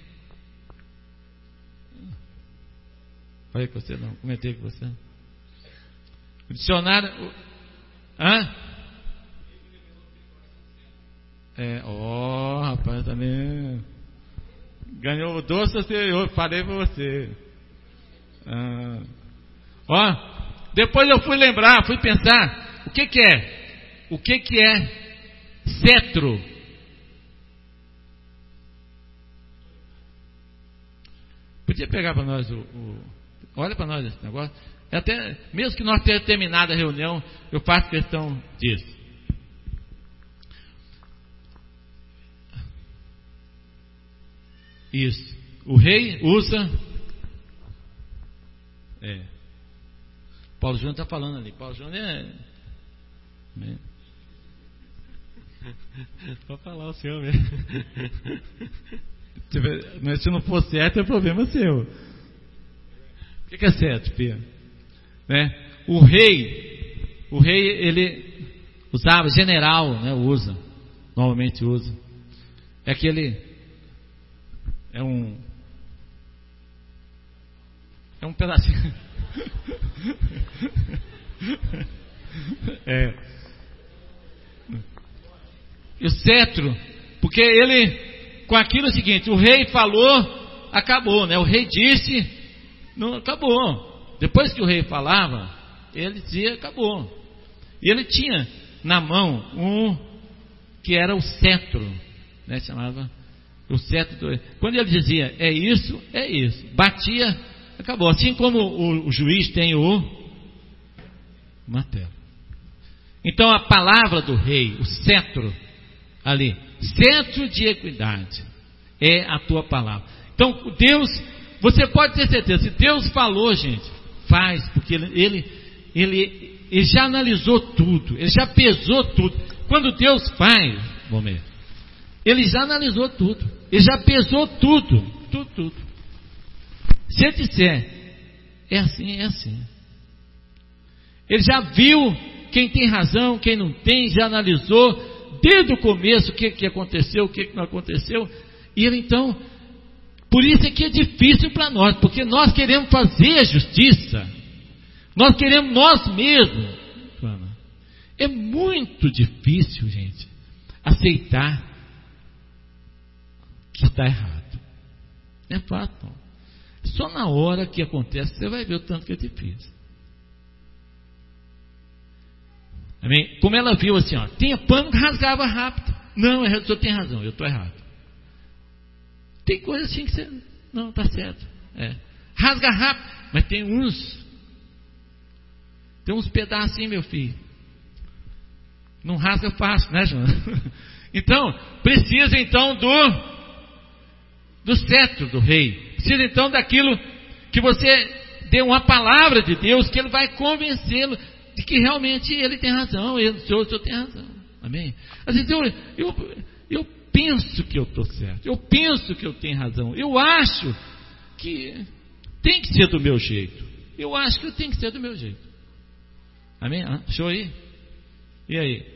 Falei com você, não. Comentei com você. O dicionário... Hã? É, ó, oh, rapaz, também ganhou o doce, eu falei pra você. Ah, ó, depois eu fui lembrar, fui pensar, o que que é? O que que é cetro? Podia pegar para nós o, o olha para nós esse negócio. É até, mesmo que nós tenhamos terminado a reunião, eu faço questão disso. Isso. O rei usa. É. Paulo Júnior está falando ali. Paulo Júnior é. é. Pode falar o seu mesmo. Mas se não for certo, é problema seu. O que, que é certo, Pia? Né? O rei, o rei, ele usava, general, né? Usa, normalmente usa. É aquele. É um É um pedacinho É E o cetro, porque ele, com aquilo é o seguinte, o rei falou, acabou, né? O rei disse, não, acabou. Depois que o rei falava, ele dizia, acabou. E ele tinha na mão um que era o cetro, né? Chamava o cetro do... Quando ele dizia, é isso, é isso. Batia, acabou. Assim como o, o juiz tem o martelo. Então a palavra do rei, o cetro, ali, cetro de equidade, é a tua palavra. Então Deus, você pode ter certeza, se Deus falou, gente, faz, porque ele, ele, ele, ele já analisou tudo, ele já pesou tudo. Quando Deus faz, momento, ele já analisou tudo, ele já pesou tudo, tudo, tudo. Se ele disser, é assim, é assim. Ele já viu quem tem razão, quem não tem, já analisou desde o começo o que, que aconteceu, o que, que não aconteceu. E ele então, por isso é que é difícil para nós, porque nós queremos fazer a justiça, nós queremos nós mesmos. É muito difícil, gente, aceitar que está errado. É fato. Só na hora que acontece você vai ver o tanto que é difícil. Amém? Como ela viu assim, ó, tinha pano que rasgava rápido. Não, o senhor tem razão, eu estou errado. Tem coisa assim que você, não, está certo. É. Rasga rápido, mas tem uns, tem uns pedaços assim, meu filho. Não rasga fácil, né, João? Então, precisa então do do cetro do rei. Precisa então daquilo que você deu uma palavra de Deus, que ele vai convencê-lo de que realmente ele tem razão, ele, o, senhor, o senhor tem razão. Amém? Às vezes eu, eu, eu penso que eu estou certo, eu penso que eu tenho razão, eu acho que tem que ser do meu jeito, eu acho que tem que ser do meu jeito. Amém? Ah, show aí? E aí?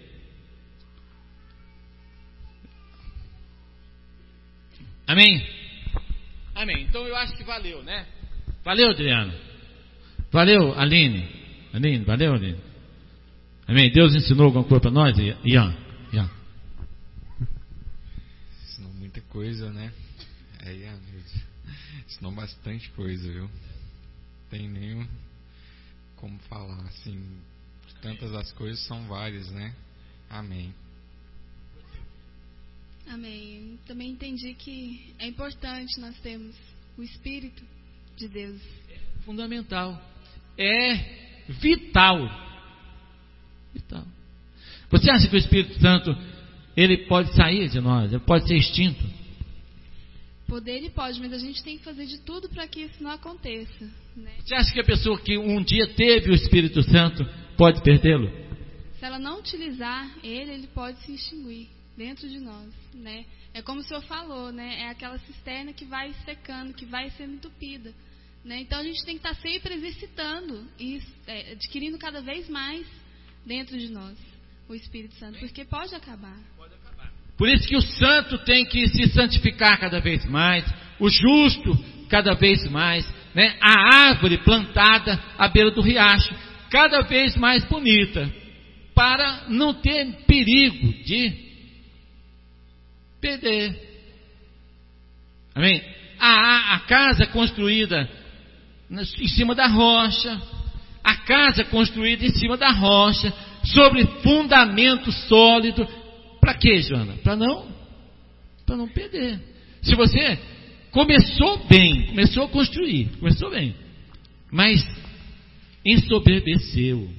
Amém? Amém. Então eu acho que valeu, né? Valeu, Adriano. Valeu, Aline. Aline, valeu, Aline. Amém. Deus ensinou alguma coisa para nós, Ian? Ian. Ensinou muita coisa, né? É, Ian, ensinou bastante coisa, viu? Tem nem como falar, assim, tantas as coisas são várias, né? Amém. Amém. Também entendi que é importante nós termos o Espírito de Deus. É fundamental. É vital. Vital. Você acha que o Espírito Santo ele pode sair de nós? Ele pode ser extinto? Poder ele pode, mas a gente tem que fazer de tudo para que isso não aconteça, né? Você acha que a pessoa que um dia teve o Espírito Santo pode perdê-lo? Se ela não utilizar ele, ele pode se extinguir dentro de nós, né? É como o senhor falou, né? É aquela cisterna que vai secando, que vai sendo entupida, né? Então a gente tem que estar sempre exercitando e é, adquirindo cada vez mais dentro de nós o Espírito Santo, porque pode acabar. Pode acabar. Por isso que o santo tem que se santificar cada vez mais, o justo cada vez mais, né? A árvore plantada à beira do riacho cada vez mais bonita, para não ter perigo de perder. Amém? A, a casa construída em cima da rocha, a casa construída em cima da rocha, sobre fundamento sólido. Para quê, Joana? Para não, para não perder. Se você começou bem, começou a construir, começou bem, mas ensoberbeceu,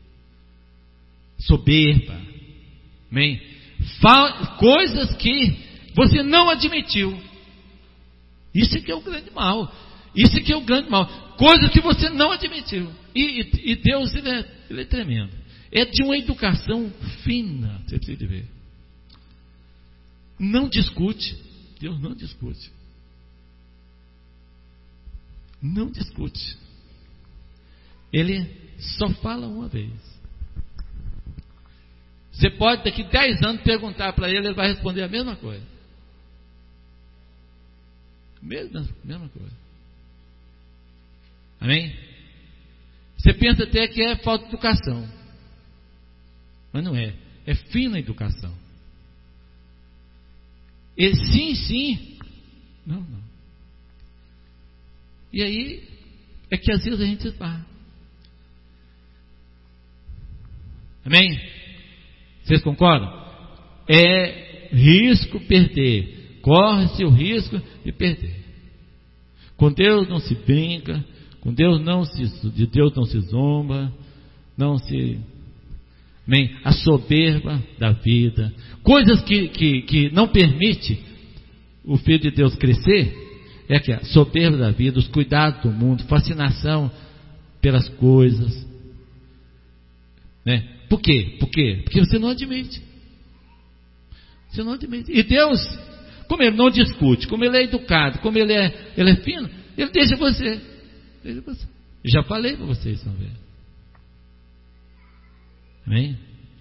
soberba, amém? Fa- coisas que você não admitiu. Isso que é o grande mal. Isso que é o grande mal. Coisas que você não admitiu. E, e, e Deus, ele é, ele é tremendo. É de uma educação fina, você precisa ver. Não discute. Deus não discute. Não discute. Ele só fala uma vez. Você pode daqui dez anos perguntar para ele, ele vai responder a mesma coisa. Mesma, mesma coisa. Amém? Você pensa até que é falta de educação. Mas não é. É fina educação. E sim, sim. Não, não. E aí é que às vezes a gente vai. Amém? Vocês concordam? É risco perder. Corre-se o risco de perder. Com Deus não se brinca. Com Deus não se, de Deus não se zomba. Não se... Amém? A soberba da vida. Coisas que, que, que não permite o Filho de Deus crescer. É que a soberba da vida, os cuidados do mundo, fascinação pelas coisas. Né? Por quê? Por quê? Porque você não admite. Você não admite. E Deus, como Ele não discute, como Ele é educado, como Ele é, ele é fino, Ele deixa você. Deixa você. Eu já falei para vocês também. Amém?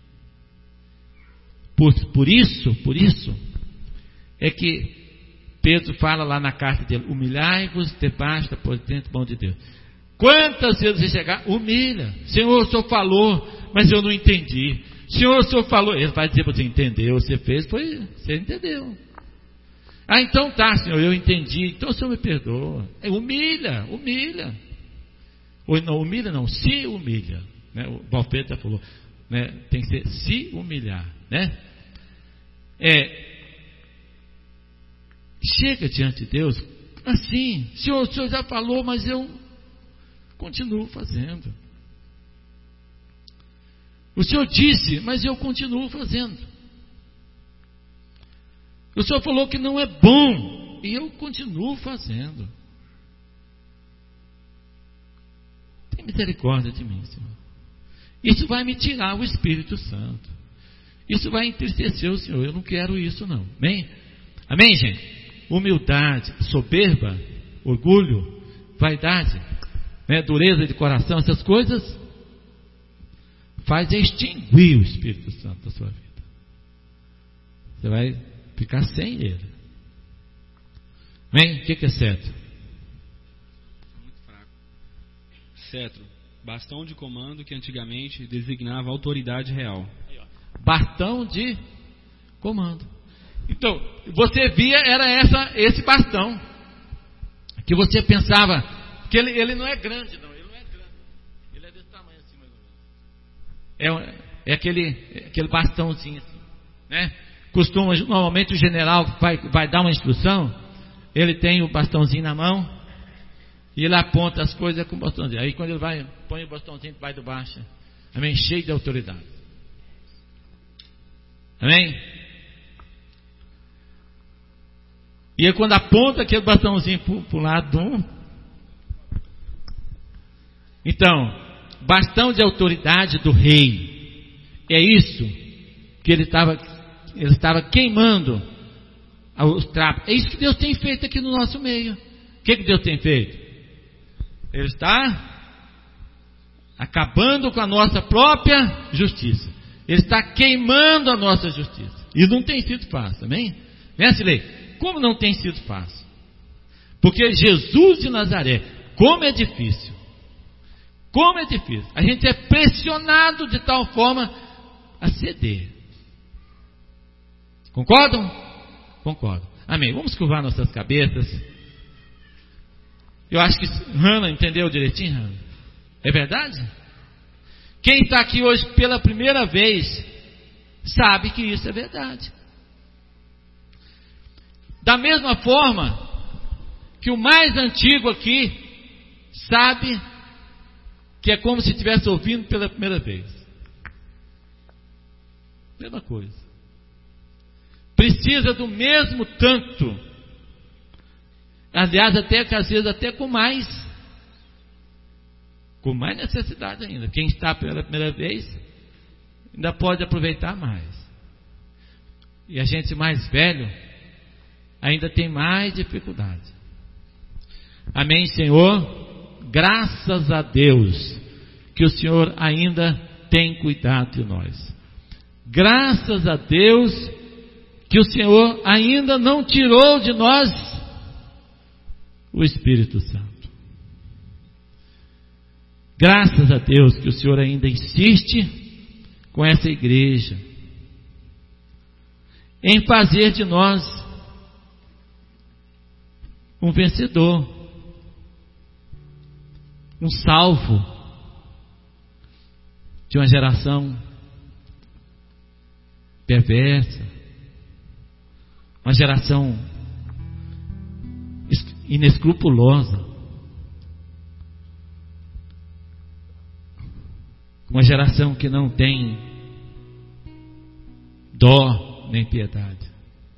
Por, por isso, por isso, é que Pedro fala lá na carta dele, humilhai-vos debaixo da potente mão de Deus. Quantas vezes você chegar, humilha. Senhor, o Senhor falou, mas eu não entendi. Senhor, o Senhor falou. Ele vai dizer para você, entendeu, você fez, foi, você entendeu. Ah, então tá, Senhor, eu entendi, então o Senhor me perdoa. É, humilha, humilha. Ou não, humilha não, se humilha. Né? O Valpeta falou, né? Tem que ser se humilhar. Né? É, chega diante de Deus, assim, Senhor, o Senhor já falou, mas eu continuo fazendo. O Senhor disse, mas eu continuo fazendo. O Senhor falou que não é bom bom e eu continuo fazendo. Tem misericórdia de mim, Senhor. Isso vai me tirar o Espírito Santo. Isso vai entristecer o Senhor. Eu não quero isso, não. Amém? Amém, gente? Humildade, soberba, orgulho, vaidade, né, dureza de coração, essas coisas faz extinguir o Espírito Santo da sua vida. Você vai ficar sem ele. Amém? O que, que é cetro? Muito fraco. Cetro, bastão de comando que antigamente designava autoridade real. Bastão de comando. Então, você via, era essa, esse bastão que você pensava que ele, ele não é grande, não. Ele não é grande. Ele é desse tamanho assim, mais ou menos. É, é aquele, é aquele bastãozinho assim, né? Costuma, normalmente o general vai, vai dar uma instrução, ele tem o bastãozinho na mão e ele aponta as coisas com o bastãozinho. Aí quando ele vai, põe o bastãozinho debaixo do baixo, amém? Cheio de autoridade. Amém? E aí quando aponta aquele bastãozinho para o lado de um, então, bastão de autoridade do rei, é isso que ele estava ele estava queimando os trapos. É isso que Deus tem feito aqui no nosso meio. O que, que Deus tem feito? Ele está acabando com a nossa própria justiça. Ele está queimando a nossa justiça. E não tem sido fácil, amém? Né, Silei? Como não tem sido fácil? Porque Jesus de Nazaré, como é difícil. Como é difícil. A gente é pressionado de tal forma a ceder. Concordam? Concordo. Amém. Vamos curvar nossas cabeças. Eu acho que Hannah entendeu direitinho, Hannah. É verdade? Quem está aqui hoje pela primeira vez sabe que isso é verdade. Da mesma forma que o mais antigo aqui sabe que é como se estivesse ouvindo pela primeira vez. Mesma coisa. Precisa do mesmo tanto. Aliás, até que às vezes até com mais. Com mais necessidade ainda. Quem está pela primeira vez ainda pode aproveitar mais. E a gente mais velho ainda tem mais dificuldade. Amém, Senhor? Graças a Deus que o Senhor ainda tem cuidado de nós. Graças a Deus que o Senhor ainda não tirou de nós o Espírito Santo. Graças a Deus que o Senhor ainda insiste com essa igreja em fazer de nós um vencedor, um salvo de uma geração perversa, uma geração inescrupulosa, uma geração que não tem dó nem piedade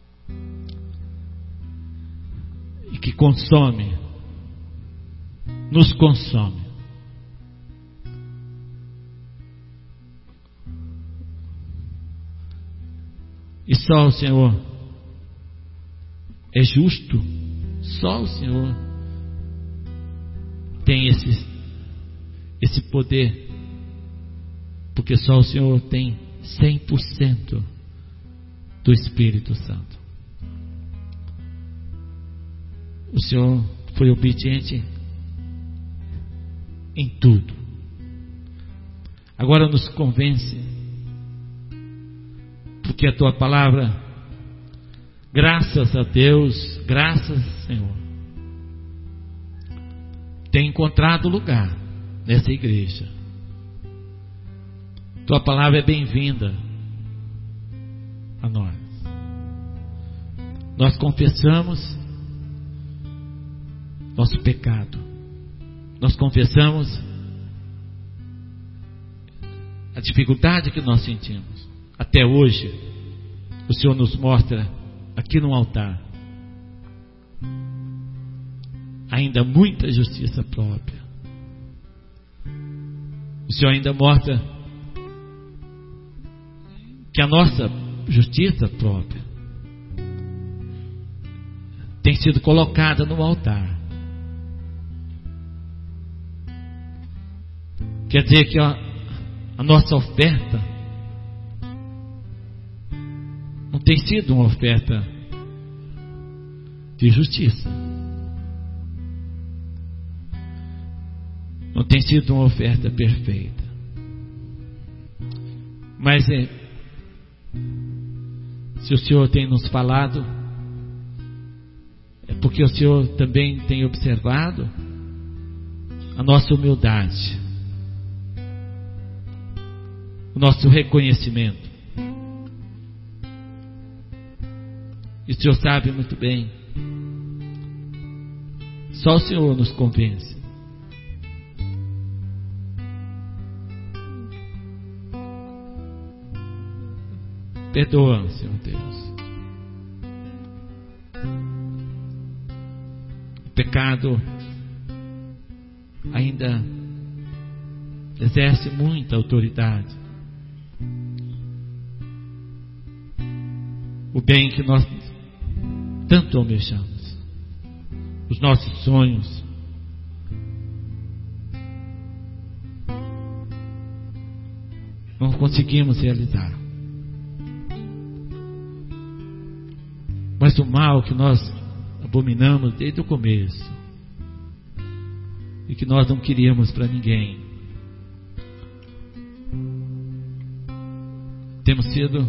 e que consome, nos consome. E só o Senhor é justo, só o Senhor tem esse, esse poder, porque só o Senhor tem cem por cento do Espírito Santo. O Senhor foi obediente em tudo. Agora nos convence, porque a tua palavra, graças a Deus, graças Senhor, tem encontrado lugar nessa igreja. Tua palavra é bem-vinda a nós. Nós confessamos nosso pecado. Nós confessamos a dificuldade que nós sentimos. Até hoje, o Senhor nos mostra aqui no altar ainda muita justiça própria. O Senhor ainda mostra que a nossa justiça própria tem sido colocada no altar. Quer dizer que a, a nossa oferta não tem sido uma oferta de justiça. Não tem sido uma oferta perfeita. Mas é, se o Senhor tem nos falado, é porque o Senhor também tem observado a nossa humildade, o nosso reconhecimento. E o Senhor sabe muito bem, só o Senhor nos convence. Perdoa, Senhor Deus. O pecado ainda exerce muita autoridade. O bem que nós tanto almejamos, os nossos sonhos, não conseguimos realizar. Mas o mal que nós abominamos desde o começo e que nós não queríamos para ninguém, temos sido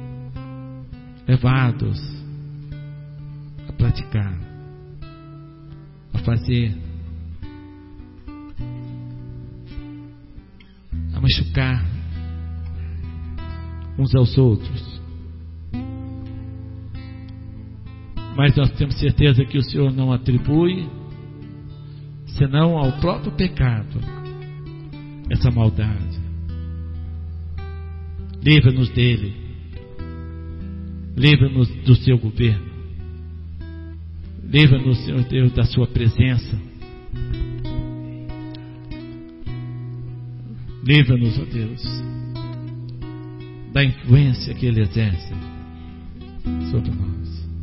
levados a praticar, a fazer, a machucar uns aos outros. Mas nós temos certeza que o Senhor não atribui, senão ao próprio pecado, essa maldade. Livra-nos dele, livra-nos do seu governo, livra-nos, Senhor Deus, da sua presença, livra-nos, ó Deus, da influência que ele exerce sobre nós,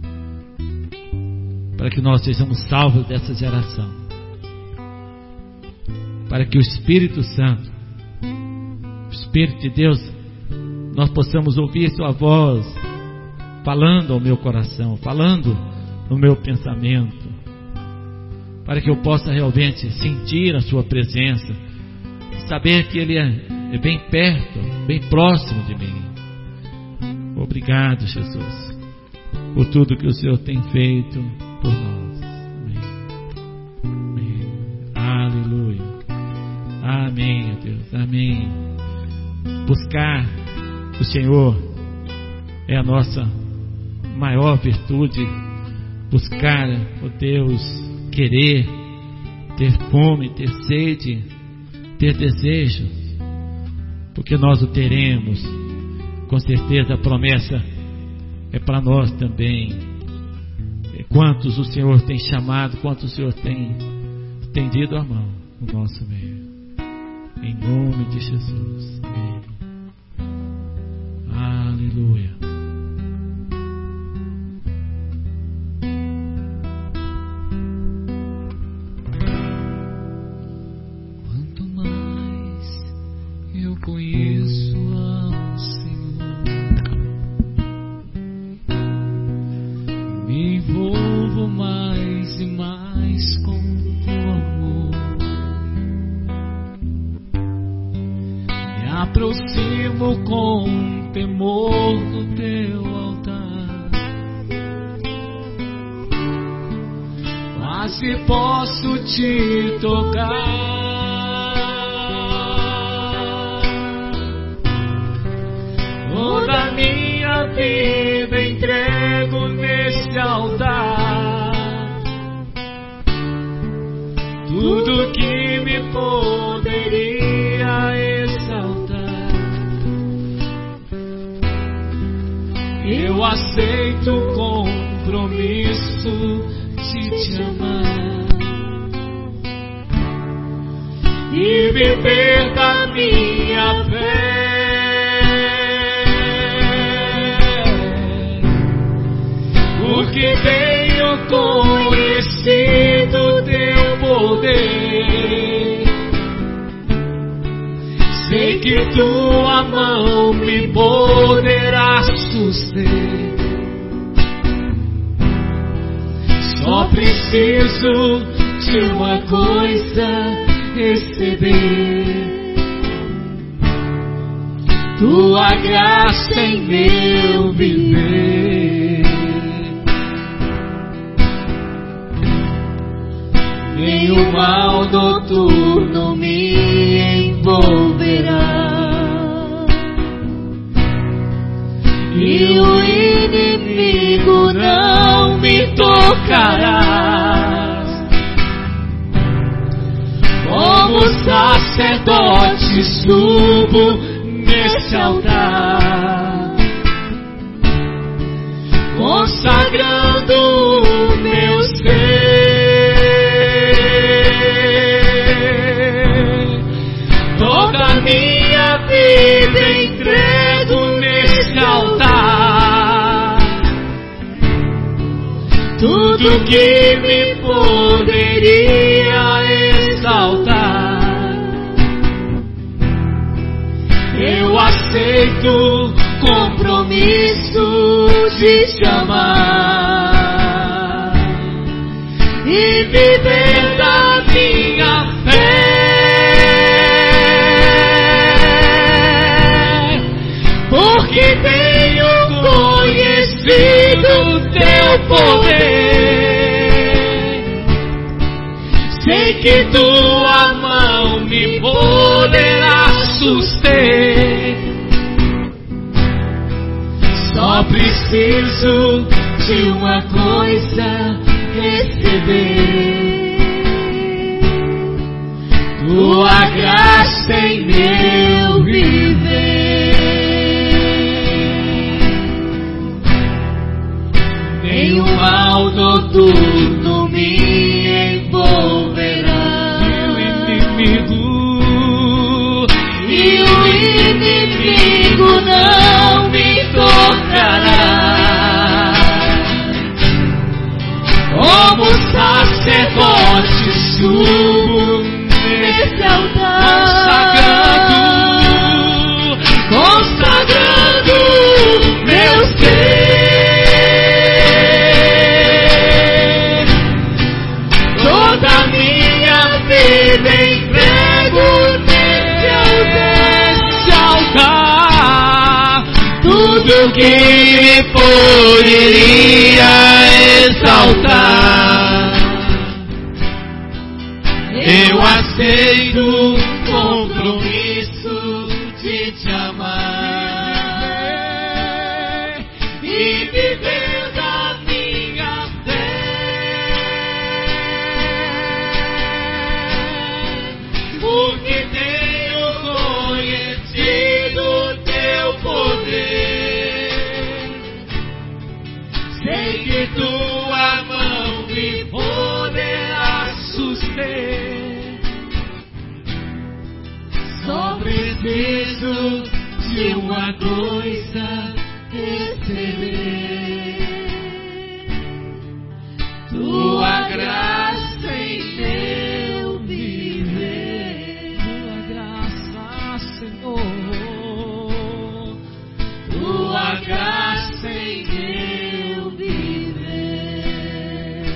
para que nós sejamos salvos dessa geração, para que o Espírito Santo, o Espírito de Deus, nós possamos ouvir sua voz falando ao meu coração, falando no meu pensamento, para que eu possa realmente sentir a sua presença, saber que ele é bem perto, bem próximo de mim. Obrigado, Jesus, por tudo que o Senhor tem feito por nós. Amém. Amém. Aleluia. Amém, ó Deus. Amém. Buscar o Senhor é a nossa maior virtude. Buscar, ó Deus, querer, ter fome, ter sede, ter desejos, porque nós o teremos. Com certeza a promessa é para nós também. Quantos o Senhor tem chamado, quantos o Senhor tem estendido a mão no nosso meio. Em nome de Jesus. Amém. Aleluia. Quanto mais eu conheço ao Senhor, me envolvo mais e mais com teu amor, me aproximo com temor do teu altar, quase posso te tocar. Toda a minha vida entrego neste altar, tudo que me poderia exaltar, eu aceito o compromisso de te amar. e viver da minha fé, porque tenho conhecido teu poder. Sei que tua mão me poderá suster. Só preciso de uma coisa receber: tua graça em meu viver. Nenhum mal noturno me envolverá, e o inimigo não me tocará. Como sacerdote subo nesse altar, consagrando o meu ser. Toda a minha vida entrego nesse altar. Tudo que me poderia exaltar, eu aceito compromisso de te amar e viver da minha fé, porque tenho conhecido teu poder. Sei que tua mão me poderá suster. Só preciso de uma coisa receber: tua graça em meu viver. Nenhum mal noturno me envolverá, e o inimigo não me tocará. Como sacerdote subo nesse altar, consagrando, consagrando meu ser. Toda a minha vida entrego nesse altar. Tudo que me poderia exaltar, eu aceito compromisso de te amar e viver da minha fé, porque tenho conhecido teu poder. Sei que tua mão me poderá suster. Só preciso de uma coisa receber: tua graça em meu viver. Tua graça, Senhor, tua graça em meu viver.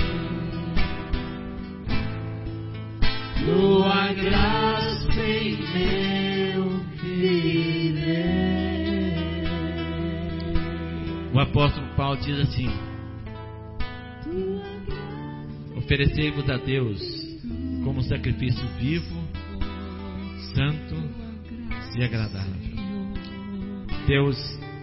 Tua graça em meu viver. O apóstolo Paulo diz assim: oferecei-vos a Deus como sacrifício vivo, santo e agradável. Deus,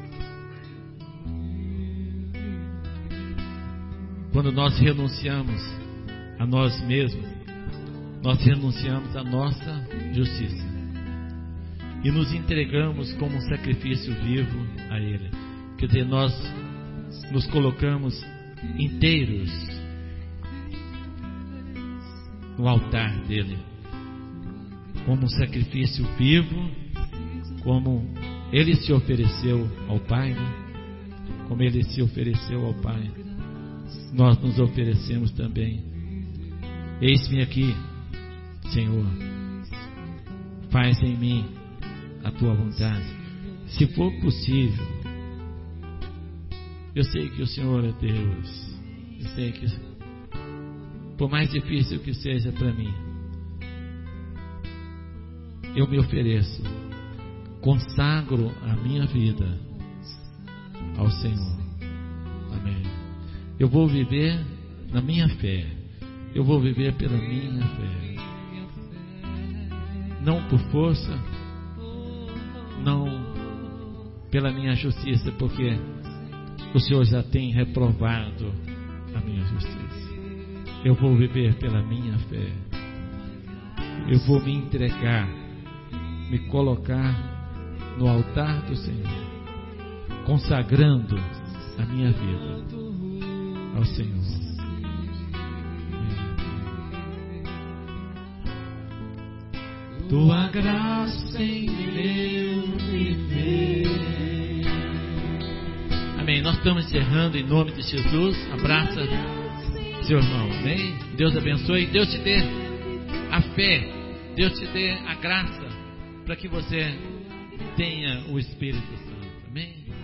quando nós renunciamos a nós mesmos, nós renunciamos à nossa justiça e nos entregamos como um sacrifício vivo a Ele. Quer dizer, nós nos colocamos inteiros no altar dele. como um sacrifício vivo, como Ele se ofereceu ao Pai, né? Como Ele se ofereceu ao Pai, nós nos oferecemos também. Eis-me aqui, Senhor, faz em mim a Tua vontade, se for possível. Eu sei que o Senhor é Deus, eu sei que, por mais difícil que seja para mim, eu me ofereço, consagro a minha vida ao Senhor. Amém. Eu vou viver na minha fé, eu vou viver pela minha fé, não por força, não pela minha justiça, porque o Senhor já tem reprovado a minha justiça. Eu vou viver pela minha fé, eu vou me entregar, me colocar no altar do Senhor, consagrando a minha vida ao Senhor. Tua graça em meu viver. Amém. Nós estamos encerrando em nome de Jesus. Abraça seu irmão. Amém. Deus abençoe. Deus te dê a fé. Deus te dê a graça para que você tenha o Espírito Santo. Amém.